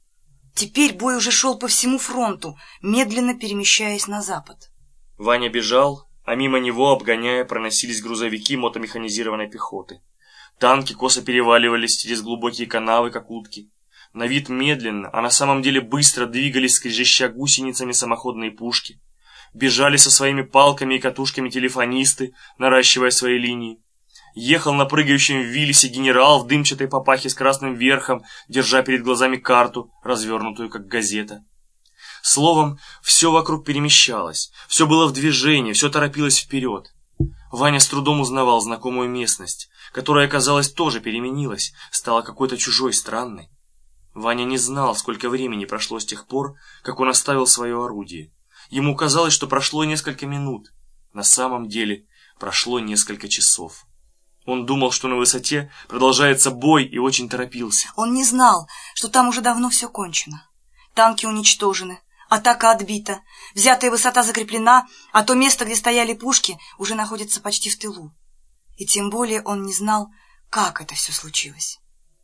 Теперь бой уже шел по всему фронту, медленно перемещаясь на запад. Ваня бежал, а мимо него, обгоняя, проносились грузовики мотомеханизированной пехоты. Танки косо переваливались через глубокие канавы, как утки. На вид медленно, а на самом деле быстро двигались, скрежеща гусеницами, самоходные пушки. Бежали со своими палками и катушками телефонисты, наращивая свои линии. Ехал на прыгающем виллисе генерал в дымчатой папахе с красным верхом, держа перед глазами карту, развернутую как газета. Словом, все вокруг перемещалось, все было в движении, все торопилось вперед. Ваня с трудом узнавал знакомую местность, которая, казалось, тоже переменилась, стала какой-то чужой, странной. Ваня не знал, сколько времени прошло с тех пор, как он оставил свое орудие. Ему казалось, что прошло несколько минут. На самом деле прошло несколько часов. Он думал, что на высоте продолжается бой, и очень торопился. Он не знал, что там уже давно все кончено. Танки уничтожены, атака отбита, взятая высота закреплена, а то место, где стояли пушки, уже находится почти в тылу. И тем более он не знал, как это все случилось.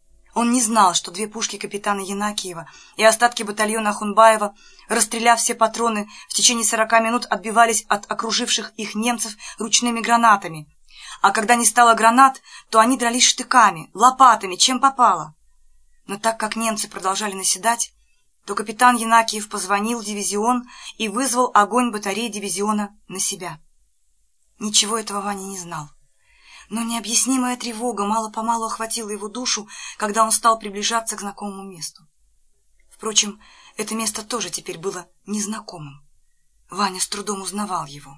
Он не знал, что 2 пушки капитана Янакиева и остатки батальона Ахунбаева, расстреляв все патроны, в течение 40 минут отбивались от окруживших их немцев ручными гранатами. А когда не стало гранат, то они дрались штыками, лопатами, чем попало. Но так как немцы продолжали наседать, то капитан Янакиев позвонил в дивизион и вызвал огонь батареи дивизиона на себя. Ничего этого Ваня не знал. Но необъяснимая тревога мало-помалу охватила его душу, когда он стал приближаться к знакомому месту. Впрочем, это место тоже теперь было незнакомым. Ваня с трудом узнавал его.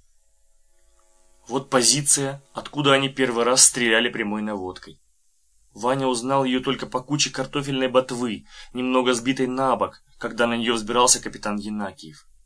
Вот позиция, откуда они первый раз стреляли прямой наводкой. Ваня узнал ее только по куче картофельной ботвы, немного сбитой на бок, когда на нее взбирался капитан Янакиев.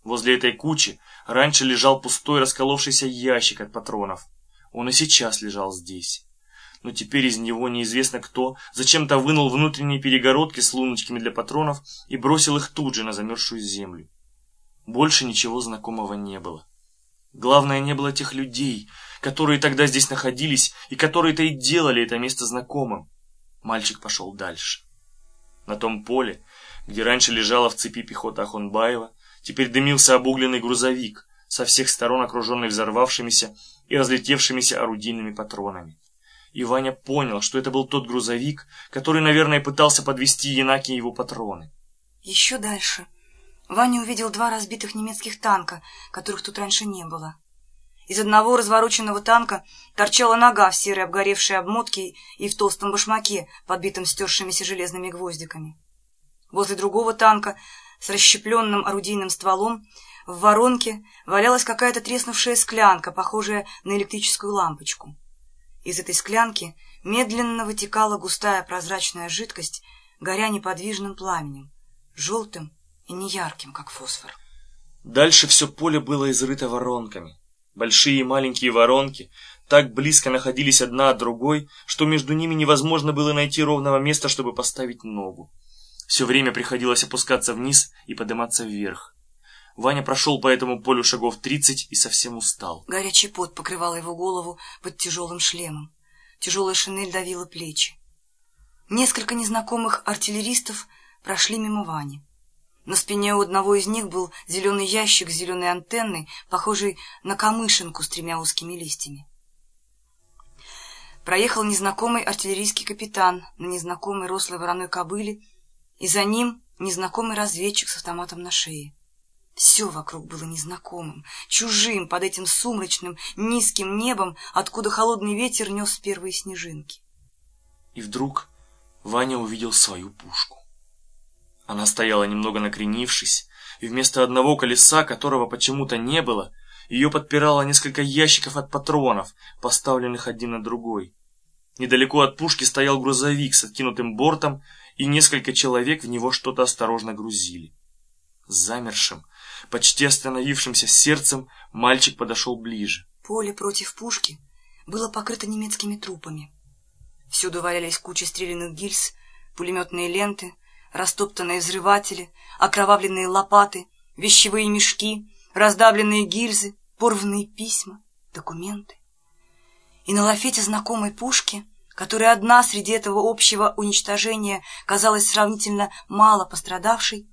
Возле этой кучи раньше лежал пустой расколовшийся ящик от патронов. Он и сейчас лежал здесь. Но теперь из него неизвестно кто зачем-то вынул внутренние перегородки с луночками для патронов и бросил их тут же на замерзшую землю. Больше ничего знакомого не было. Главное, не было тех людей, которые тогда здесь находились и которые-то и делали это место знакомым. Мальчик пошел дальше. На том поле, где раньше лежала в цепи пехота Ахунбаева, теперь дымился обугленный грузовик, со всех сторон окруженный взорвавшимися и разлетевшимися орудийными патронами. И Ваня понял, что это был тот грузовик, который, наверное, пытался подвезти Янакиеву патроны. Еще дальше Ваня увидел 2 разбитых немецких танка, которых тут раньше не было. Из одного развороченного танка торчала нога в серой обгоревшей обмотке и в толстом башмаке, подбитом стершимися железными гвоздиками. Возле другого танка с расщепленным орудийным стволом в воронке валялась какая-то треснувшая склянка, похожая на электрическую лампочку. Из этой склянки медленно вытекала густая прозрачная жидкость, горя неподвижным пламенем, желтым и неярким, как фосфор. Дальше все поле было изрыто воронками. Большие и маленькие воронки так близко находились одна от другой, что между ними невозможно было найти ровного места, чтобы поставить ногу. Все время приходилось опускаться вниз и подниматься вверх. Ваня прошел по этому полю шагов 30 и совсем устал. Горячий пот покрывал его голову под тяжелым шлемом. Тяжелая шинель давила плечи. Несколько незнакомых артиллеристов прошли мимо Вани. На спине у одного из них был зеленый ящик с зеленой антенной, похожий на камышинку с 3 узкими листьями. Проехал незнакомый артиллерийский капитан на незнакомой рослой вороной кобыле, и за ним незнакомый разведчик с автоматом на шее. Все вокруг было незнакомым, чужим под этим сумрачным, низким небом, откуда холодный ветер нес первые снежинки. И вдруг Ваня увидел свою пушку. Она стояла немного накренившись, и вместо одного колеса, которого почему-то не было, ее подпирало несколько ящиков от патронов, поставленных один на другой. Недалеко от пушки стоял грузовик с откинутым бортом, и несколько человек в него что-то осторожно грузили. С замершим, почти остановившимся сердцем мальчик подошел ближе. Поле против пушки было покрыто немецкими трупами. Всюду валялись кучи стрелянных гильз, пулеметные ленты, растоптанные взрыватели, окровавленные лопаты, вещевые мешки, раздавленные гильзы, порванные письма, документы. И на лафете знакомой пушки, которая одна среди этого общего уничтожения казалась сравнительно мало пострадавшей,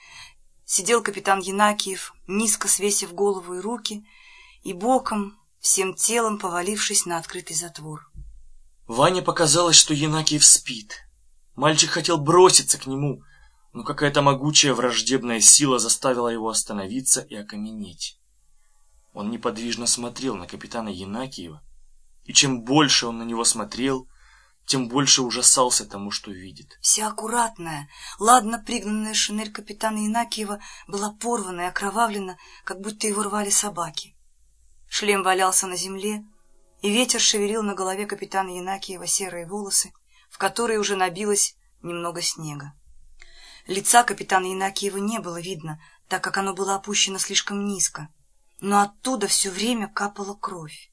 сидел капитан Янакиев, низко свесив голову и руки, и боком, всем телом повалившись на открытый затвор. Ване показалось, что Янакиев спит. Мальчик хотел броситься к нему, но какая-то могучая враждебная сила заставила его остановиться и окаменеть. Он неподвижно смотрел на капитана Янакиева, и чем больше он на него смотрел, тем больше ужасался тому, что видит. Вся аккуратная, ладно пригнанная шинель капитана Янакиева была порвана и окровавлена, как будто его рвали собаки. Шлем валялся на земле, и ветер шевелил на голове капитана Янакиева серые волосы, в которые уже набилось немного снега. Лица капитана Янакиева не было видно, так как оно было опущено слишком низко, но оттуда все время капала кровь.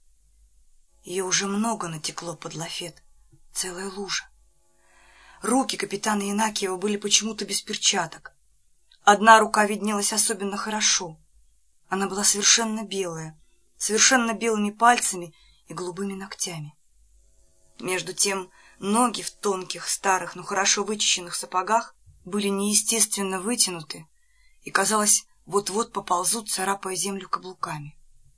Ее уже много натекло под лафет, целая лужа. Руки капитана Янакиева были почему-то без перчаток. Одна рука виднелась особенно хорошо. Она была совершенно белая, совершенно белыми пальцами и голубыми ногтями. Между тем ноги в тонких, старых, но хорошо вычищенных сапогах были неестественно вытянуты и, казалось, вот-вот поползут, царапая землю каблуками.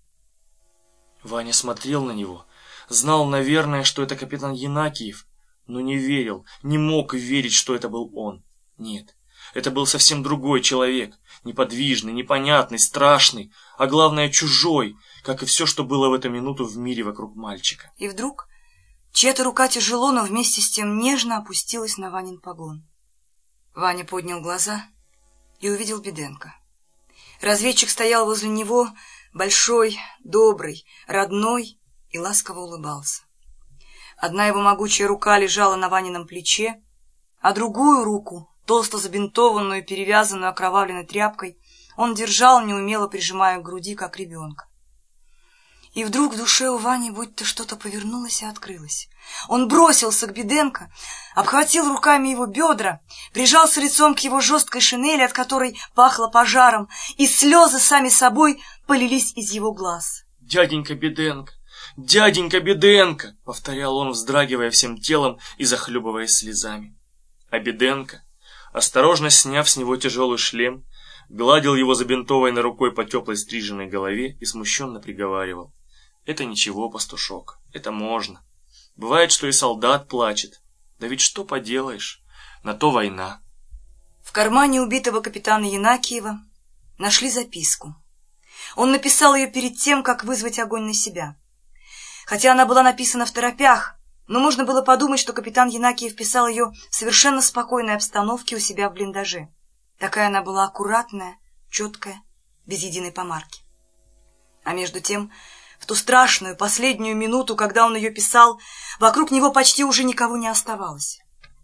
Ваня смотрел на него, знал, наверное, что это капитан Янакиев, но не верил, не мог верить, что это был он. Нет, это был совсем другой человек, неподвижный, непонятный, страшный, а главное, чужой, как и все, что было в эту минуту в мире вокруг мальчика. И вдруг чья-то рука тяжело, но вместе с тем нежно опустилась на Ванин погон. Ваня поднял глаза и увидел Беденко. Разведчик стоял возле него, большой, добрый, родной, и ласково улыбался. Одна его могучая рука лежала на Ванином плече, а другую руку, толсто забинтованную и перевязанную окровавленной тряпкой, он держал, неумело прижимая к груди, как ребенка. И вдруг в душе у Вани будто что-то повернулось и открылось. Он бросился к Беденко, обхватил руками его бедра, прижался лицом к его жесткой шинели, от которой пахло пожаром, и слезы сами собой полились из его глаз. «Дяденька Беденко! Дяденька Беденко!» — повторял он, вздрагивая всем телом и захлебываясь слезами. А Беденко, осторожно сняв с него тяжелый шлем, гладил его забинтованной рукой по теплой стриженной голове и смущенно приговаривал: «Это ничего, пастушок, это можно. Бывает, что и солдат плачет. Да ведь что поделаешь, на то война». В кармане убитого капитана Янакиева нашли записку. Он написал ее перед тем, как вызвать огонь на себя. Хотя она была написана второпях, но можно было подумать, что капитан Янакиев писал ее в совершенно спокойной обстановке у себя в блиндаже. Такая она была аккуратная, четкая, без единой помарки. А между тем, в ту страшную последнюю минуту, когда он ее писал, вокруг него почти уже никого не оставалось.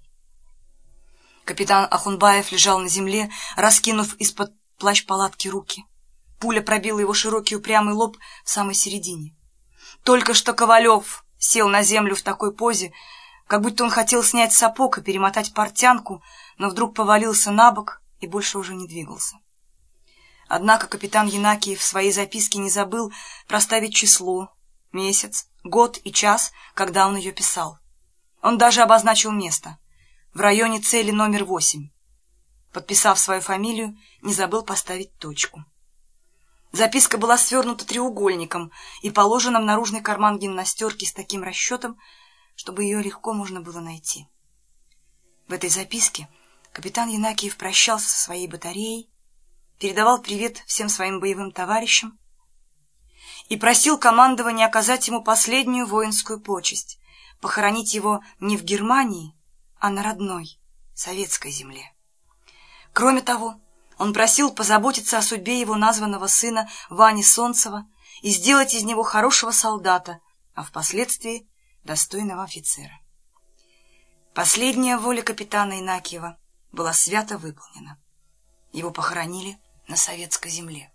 Капитан Ахунбаев лежал на земле, раскинув из-под плащ-палатки руки. Пуля пробила его широкий упрямый лоб в самой середине. Только что Ковалев сел на землю в такой позе, как будто он хотел снять сапог и перемотать портянку, но вдруг повалился на бок и больше уже не двигался. Однако капитан Янакиев в своей записке не забыл проставить число, месяц, год и час, когда он ее писал. Он даже обозначил место — в районе цели номер 8. Подписав свою фамилию, не забыл поставить точку. Записка была свернута треугольником и положена в наружный карман гимнастерки с таким расчетом, чтобы ее легко можно было найти. В этой записке капитан Янакиев прощался со своей батареей, передавал привет всем своим боевым товарищам и просил командования оказать ему последнюю воинскую почесть — похоронить его не в Германии, а на родной советской земле. Кроме того, он просил позаботиться о судьбе его названного сына Вани Солнцева и сделать из него хорошего солдата, а впоследствии достойного офицера. Последняя воля капитана Янакиева была свято выполнена. Его похоронили на советской земле.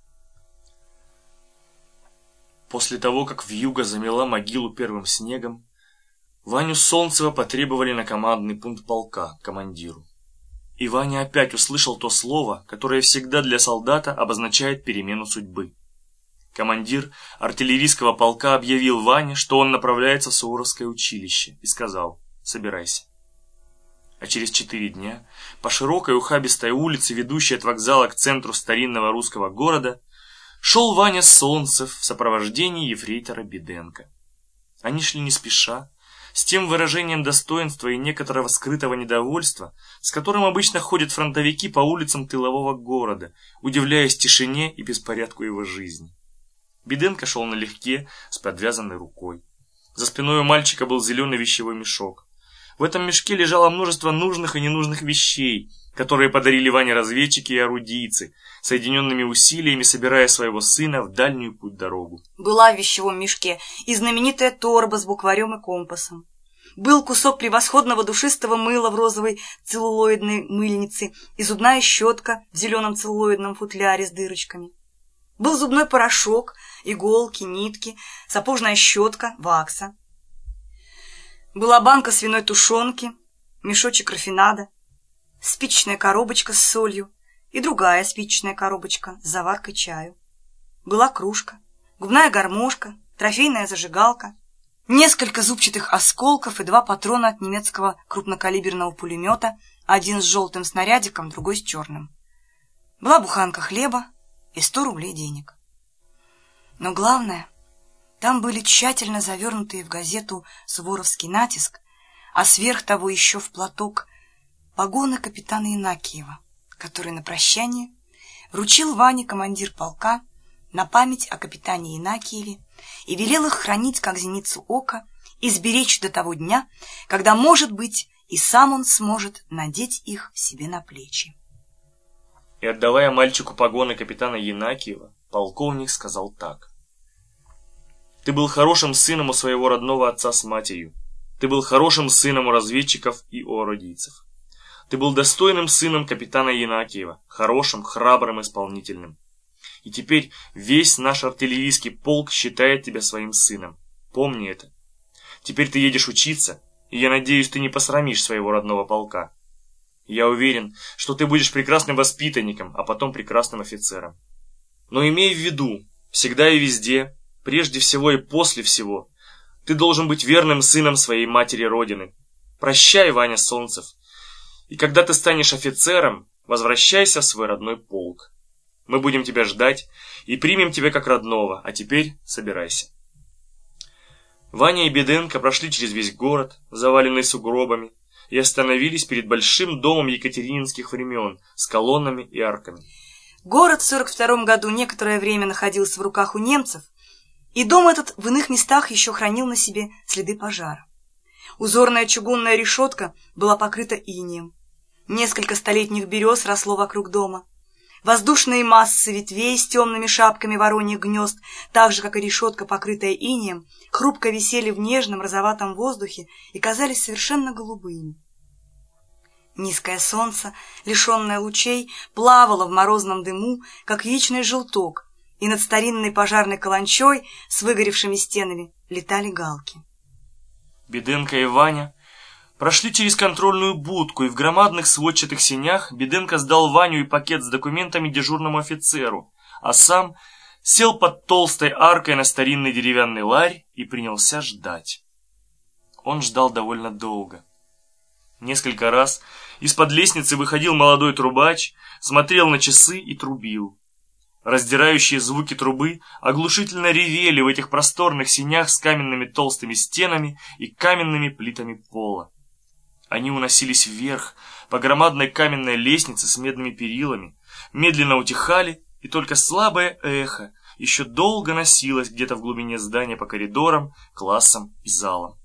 После того, как вьюга замела могилу первым снегом, Ваню Солнцева потребовали на командный пункт полка, командиру. И Ваня опять услышал то слово, которое всегда для солдата обозначает перемену судьбы. Командир артиллерийского полка объявил Ване, что он направляется в Суворовское училище, и сказал: «Собирайся». А через 4 дня по широкой ухабистой улице, ведущей от вокзала к центру старинного русского города, шел Ваня Солнцев в сопровождении ефрейтора Беденко. Они шли не спеша, с тем выражением достоинства и некоторого скрытого недовольства, с которым обычно ходят фронтовики по улицам тылового города, удивляясь тишине и беспорядку его жизни. Беденко шел налегке, с подвязанной рукой. За спиной у мальчика был зеленый вещевой мешок. В этом мешке лежало множество нужных и ненужных вещей, которые подарили Ване разведчики и орудийцы, соединенными усилиями собирая своего сына в дальнюю путь-дорогу. Была в вещевом мешке и знаменитая торба с букварем и компасом. Был кусок превосходного душистого мыла в розовой целлулоидной мыльнице и зубная щетка в зеленом целлулоидном футляре с дырочками. Был зубной порошок, иголки, нитки, сапожная щетка, вакса. Была банка свиной тушенки, мешочек рафинада, спичечная коробочка с солью и другая спичечная коробочка с заваркой чаю. Была кружка, губная гармошка, трофейная зажигалка, несколько зубчатых осколков и 2 патрона от немецкого крупнокалиберного пулемета, один с желтым снарядиком, другой с черным. Была буханка хлеба и 100 рублей денег. Но главное, там были тщательно завернутые в газету «Суворовский натиск», а сверх того еще в платок погоны капитана Янакиева, который на прощание вручил Ване командир полка на память о капитане Янакиеве и велел их хранить как зеницу ока и сберечь до того дня, когда, может быть, и сам он сможет надеть их себе на плечи. И, отдавая мальчику погоны капитана Янакиева, полковник сказал так: «Ты был хорошим сыном у своего родного отца с матерью. Ты был хорошим сыном у разведчиков и у орудийцев. Ты был достойным сыном капитана Янакиева, хорошим, храбрым, исполнительным. И теперь весь наш артиллерийский полк считает тебя своим сыном. Помни это. Теперь ты едешь учиться, и я надеюсь, ты не посрамишь своего родного полка. Я уверен, что ты будешь прекрасным воспитанником, а потом прекрасным офицером. Но имей в виду, всегда и везде, прежде всего и после всего, ты должен быть верным сыном своей матери Родины. Прощай, Ваня Солнцев. И когда ты станешь офицером, возвращайся в свой родной полк. Мы будем тебя ждать и примем тебя как родного, а теперь собирайся. Ваня и Беденко прошли через весь город, заваленный сугробами, и остановились перед большим домом екатерининских времен с колоннами и арками. Город в 1942 году некоторое время находился в руках у немцев, и дом этот в иных местах еще хранил на себе следы пожара. Узорная чугунная решетка была покрыта инеем. Несколько столетних берез росло вокруг дома. Воздушные массы ветвей с темными шапками вороньих гнезд, так же, как и решетка, покрытая инеем, хрупко висели в нежном розоватом воздухе и казались совершенно голубыми. Низкое солнце, лишенное лучей, плавало в морозном дыму, как яичный желток, и над старинной пожарной каланчой с выгоревшими стенами летали галки. Беденко и Ваня прошли через контрольную будку, и в громадных сводчатых сенях Беденко сдал Ваню и пакет с документами дежурному офицеру, а сам сел под толстой аркой на старинный деревянный ларь и принялся ждать. Он ждал довольно долго. Несколько раз из-под лестницы выходил молодой трубач, смотрел на часы и трубил. Раздирающие звуки трубы оглушительно ревели в этих просторных сенях с каменными толстыми стенами и каменными плитами пола. Они уносились вверх по громадной каменной лестнице с медными перилами, медленно утихали, и только слабое эхо еще долго носилось где-то в глубине здания по коридорам, классам и залам.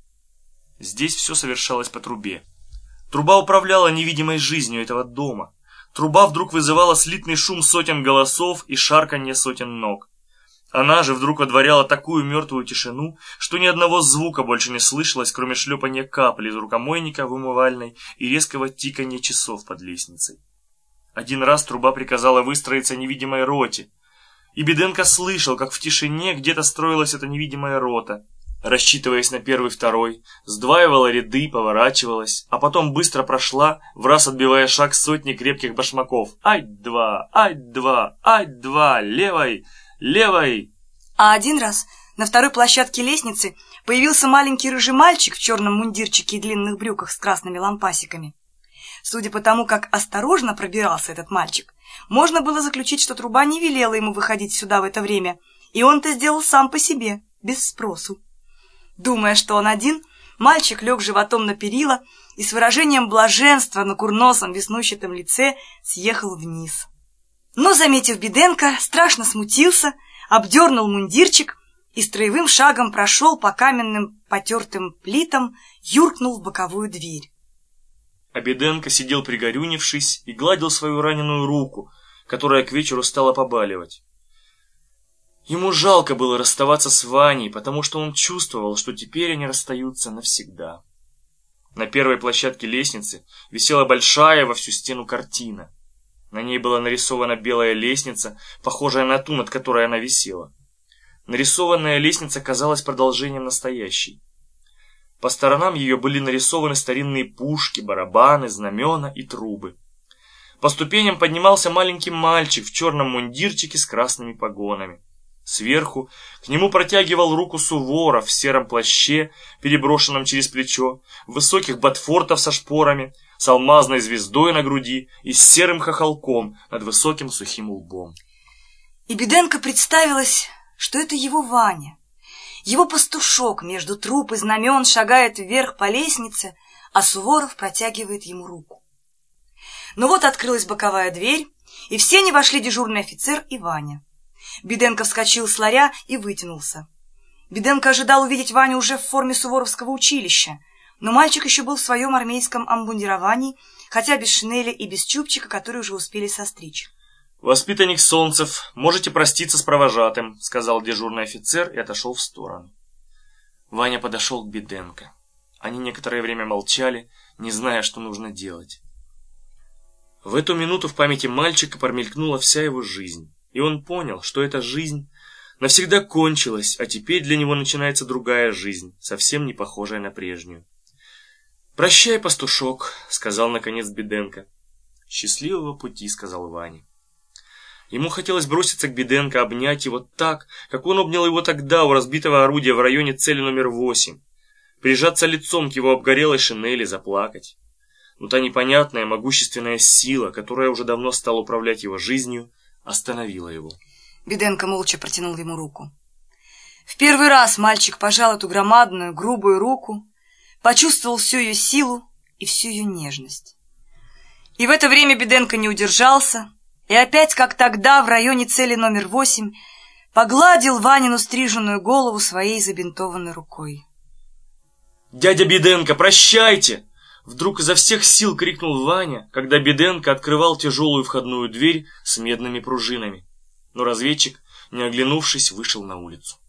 Здесь все совершалось по трубе. Труба управляла невидимой жизнью этого дома. Труба вдруг вызывала слитный шум сотен голосов и шарканье сотен ног. Она же вдруг водворяла такую мертвую тишину, что ни одного звука больше не слышалось, кроме шлепанья капли из рукомойника в умывальной и резкого тиканья часов под лестницей. Один раз труба приказала выстроиться невидимой роте, и Беденко слышал, как в тишине где-то строилась эта невидимая рота, рассчитываясь на первый, второй, сдваивала ряды, поворачивалась, а потом быстро прошла, враз отбивая шаг сотни крепких башмаков. Ать-два, ать-два, ать-два, левой, левой. А один раз на второй площадке лестницы появился маленький рыжий мальчик в черном мундирчике и длинных брюках с красными лампасиками. Судя по тому, как осторожно пробирался этот мальчик, можно было заключить, что труба не велела ему выходить сюда в это время, и он это сделал сам по себе, без спросу. Думая, что он один, мальчик лег животом на перила и с выражением блаженства на курносом веснущатом лице съехал вниз. Но, заметив Беденко, страшно смутился, обдернул мундирчик и строевым шагом прошел по каменным потертым плитам, юркнул в боковую дверь. А Беденко сидел пригорюнившись и гладил свою раненую руку, которая к вечеру стала побаливать. Ему жалко было расставаться с Ваней, потому что он чувствовал, что теперь они расстаются навсегда. На первой площадке лестницы висела большая во всю стену картина. На ней была нарисована белая лестница, похожая на ту, над которой она висела. Нарисованная лестница казалась продолжением настоящей. По сторонам ее были нарисованы старинные пушки, барабаны, знамена и трубы. По ступеням поднимался маленький мальчик в черном мундирчике с красными погонами. Сверху к нему протягивал руку Суворов в сером плаще, переброшенном через плечо, в высоких ботфортах со шпорами, с алмазной звездой на груди и с серым хохолком над высоким сухим лбом. И Беденко представилось, что это его Ваня. Его пастушок между труп и знамен шагает вверх по лестнице, а Суворов протягивает ему руку. Но вот открылась боковая дверь, и в сени вошли дежурный офицер и Ваня. Беденко вскочил с ларя и вытянулся. Беденко ожидал увидеть Ваню уже в форме Суворовского училища, но мальчик еще был в своем армейском обмундировании, хотя без шинели и без чубчика, который уже успели состричь. «Воспитанник Солнцев, можете проститься с провожатым», — сказал дежурный офицер и отошел в сторону. Ваня подошел к Беденко. Они некоторое время молчали, не зная, что нужно делать. В эту минуту в памяти мальчика промелькнула вся его жизнь, и он понял, что эта жизнь навсегда кончилась, а теперь для него начинается другая жизнь, совсем не похожая на прежнюю. «Прощай, пастушок», — сказал наконец Беденко. «Счастливого пути», — сказал Ваня. Ему хотелось броситься к Беденко, обнять его так, как он обнял его тогда у разбитого орудия в районе цели номер 8, прижаться лицом к его обгорелой шинели, заплакать. Но та непонятная, могущественная сила, которая уже давно стала управлять его жизнью, остановила его. Беденко молча протянул ему руку. В первый раз мальчик пожал эту громадную, грубую руку, почувствовал всю ее силу и всю ее нежность. И в это время Беденко не удержался, и опять, как тогда, в районе цели номер 8, погладил Ванину стриженную голову своей забинтованной рукой. «Дядя Беденко, прощайте!» Вдруг изо всех сил крикнул Ваня, когда Беденко открывал тяжелую входную дверь с медными пружинами. Но разведчик, не оглянувшись, вышел на улицу.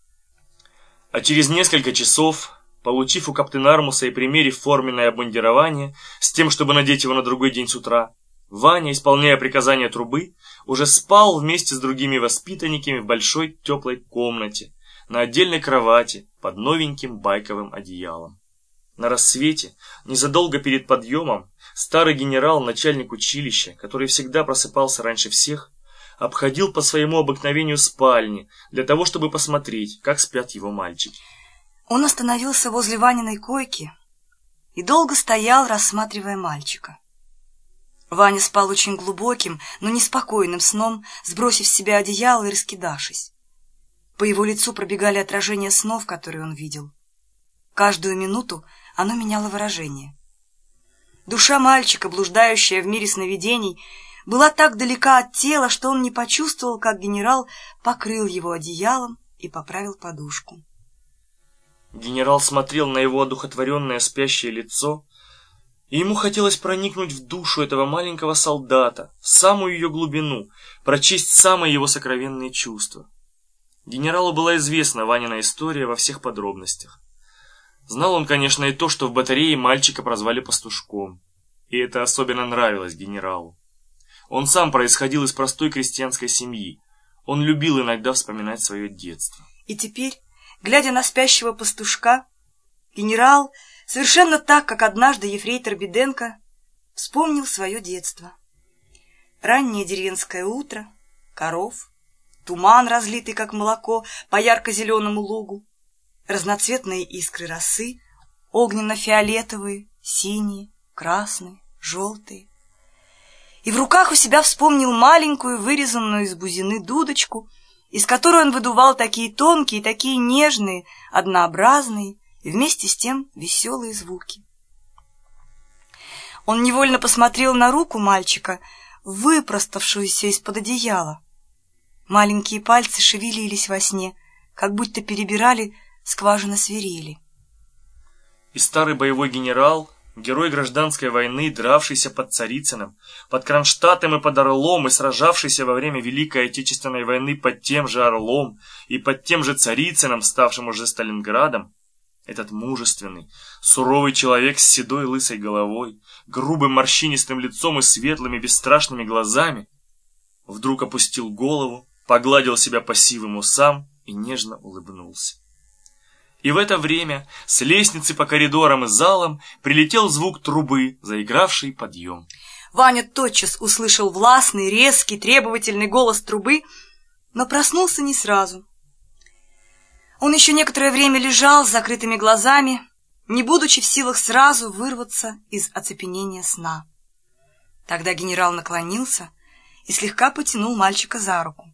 А через несколько часов, получив у каптенармуса и примерив форменное обмундирование с тем, чтобы надеть его на другой день с утра, Ваня, исполняя приказания трубы, уже спал вместе с другими воспитанниками в большой теплой комнате, на отдельной кровати, под новеньким байковым одеялом. На рассвете, незадолго перед подъемом, старый генерал, начальник училища, который всегда просыпался раньше всех, обходил по своему обыкновению спальни для того, чтобы посмотреть, как спят его мальчики. Он остановился возле Ваниной койки и долго стоял, рассматривая мальчика. Ваня спал очень глубоким, но неспокойным сном, сбросив с себя одеяло и раскидавшись. По его лицу пробегали отражения снов, которые он видел. Каждую минуту оно меняло выражение. Душа мальчика, блуждающая в мире сновидений, была так далека от тела, что он не почувствовал, как генерал покрыл его одеялом и поправил подушку. Генерал смотрел на его одухотворенное спящее лицо, и ему хотелось проникнуть в душу этого маленького солдата, в самую ее глубину, прочесть самые его сокровенные чувства. Генералу была известна Ванина история во всех подробностях. Знал он, конечно, и то, что в батарее мальчика прозвали пастушком, и это особенно нравилось генералу. Он сам происходил из простой крестьянской семьи, он любил иногда вспоминать свое детство. И теперь, глядя на спящего пастушка, генерал, совершенно так, как однажды ефрейтор Беденко, вспомнил свое детство. Раннее деревенское утро, коров, туман, разлитый как молоко по ярко-зеленому лугу, разноцветные искры росы, огненно-фиолетовые, синие, красные, желтые. И в руках у себя вспомнил маленькую, вырезанную из бузины дудочку, из которой он выдувал такие тонкие, такие нежные, однообразные и вместе с тем веселые звуки. Он невольно посмотрел на руку мальчика, выпроставшуюся из-под одеяла. Маленькие пальцы шевелились во сне, как будто перебирали скважины свирели. И старый боевой генерал, герой гражданской войны, дравшийся под Царицыным, под Кронштадтом и под Орлом, и сражавшийся во время Великой Отечественной войны под тем же Орлом и под тем же Царицыным, ставшим уже Сталинградом, этот мужественный, суровый человек с седой лысой головой, грубым морщинистым лицом и светлыми бесстрашными глазами, вдруг опустил голову, погладил себя по сивым усам и нежно улыбнулся. И в это время с лестницы по коридорам и залам прилетел звук трубы, заигравший подъем. Ваня тотчас услышал властный, резкий, требовательный голос трубы, но проснулся не сразу. Он еще некоторое время лежал с закрытыми глазами, не будучи в силах сразу вырваться из оцепенения сна. Тогда генерал наклонился и слегка потянул мальчика за руку.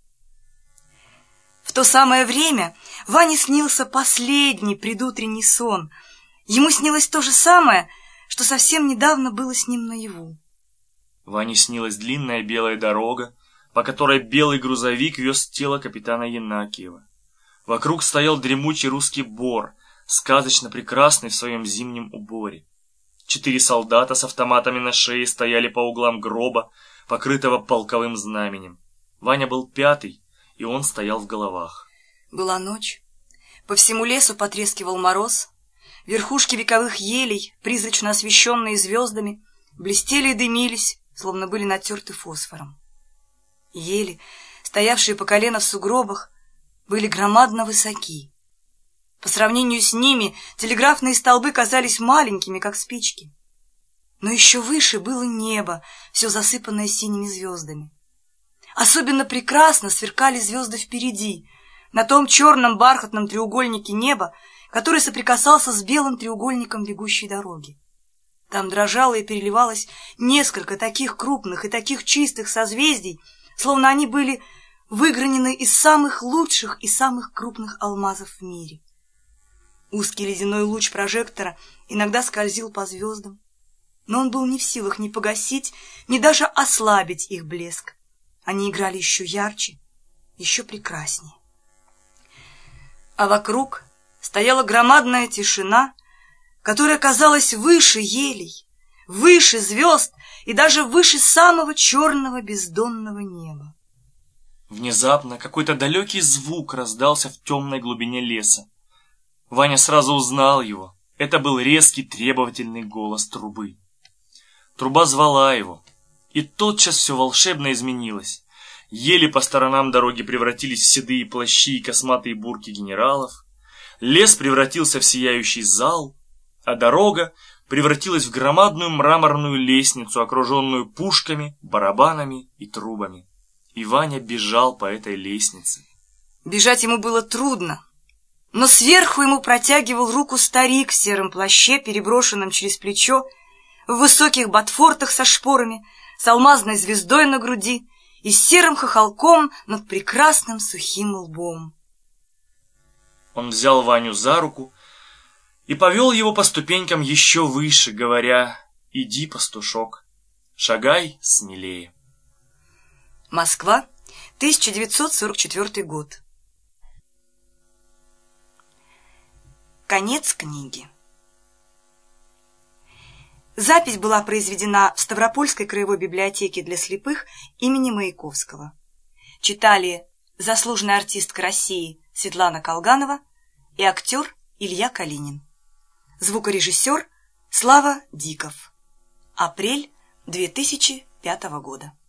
В то самое время Ване снился последний предутренний сон. Ему снилось то же самое, что совсем недавно было с ним наяву. Ване снилась длинная белая дорога, по которой белый грузовик вез тело капитана Янакиева. Вокруг стоял дремучий русский бор, сказочно прекрасный в своем зимнем уборе. 4 солдата с автоматами на шее стояли по углам гроба, покрытого полковым знаменем. Ваня был 5-й, и он стоял в головах. Была ночь. По всему лесу потрескивал мороз. Верхушки вековых елей, призрачно освещенные звездами, блестели и дымились, словно были натерты фосфором. Ели, стоявшие по колено в сугробах, были громадно высоки. По сравнению с ними телеграфные столбы казались маленькими, как спички. Но еще выше было небо, все засыпанное синими звездами. Особенно прекрасно сверкали звезды впереди, на том черном бархатном треугольнике неба, который соприкасался с белым треугольником бегущей дороги. Там дрожало и переливалось несколько таких крупных и таких чистых созвездий, словно они были выгранены из самых лучших и самых крупных алмазов в мире. Узкий ледяной луч прожектора иногда скользил по звездам, но он был не в силах ни погасить, ни даже ослабить их блеск. Они играли еще ярче, еще прекраснее. А вокруг стояла громадная тишина, которая казалась выше елей, выше звезд и даже выше самого черного бездонного неба. Внезапно какой-то далекий звук раздался в темной глубине леса. Ваня сразу узнал его. Это был резкий, требовательный голос трубы. Труба звала его, и тотчас все волшебно изменилось. Ели по сторонам дороги превратились в седые плащи и косматые бурки генералов. Лес превратился в сияющий зал, а дорога превратилась в громадную мраморную лестницу, окруженную пушками, барабанами и трубами. И Ваня бежал по этой лестнице. Бежать ему было трудно, но сверху ему протягивал руку старик в сером плаще, переброшенном через плечо, в высоких ботфортах со шпорами, с алмазной звездой на груди и с серым хохолком над прекрасным сухим лбом. Он взял Ваню за руку и повел его по ступенькам еще выше, говоря: «Иди, пастушок, шагай смелее». Москва, 1944 год. Конец книги. Запись была произведена в Ставропольской краевой библиотеке для слепых имени Маяковского. Читали заслуженная артистка России Светлана Колганова и актер Илья Калинин. Звукорежиссер Слава Диков. Апрель 2005 года.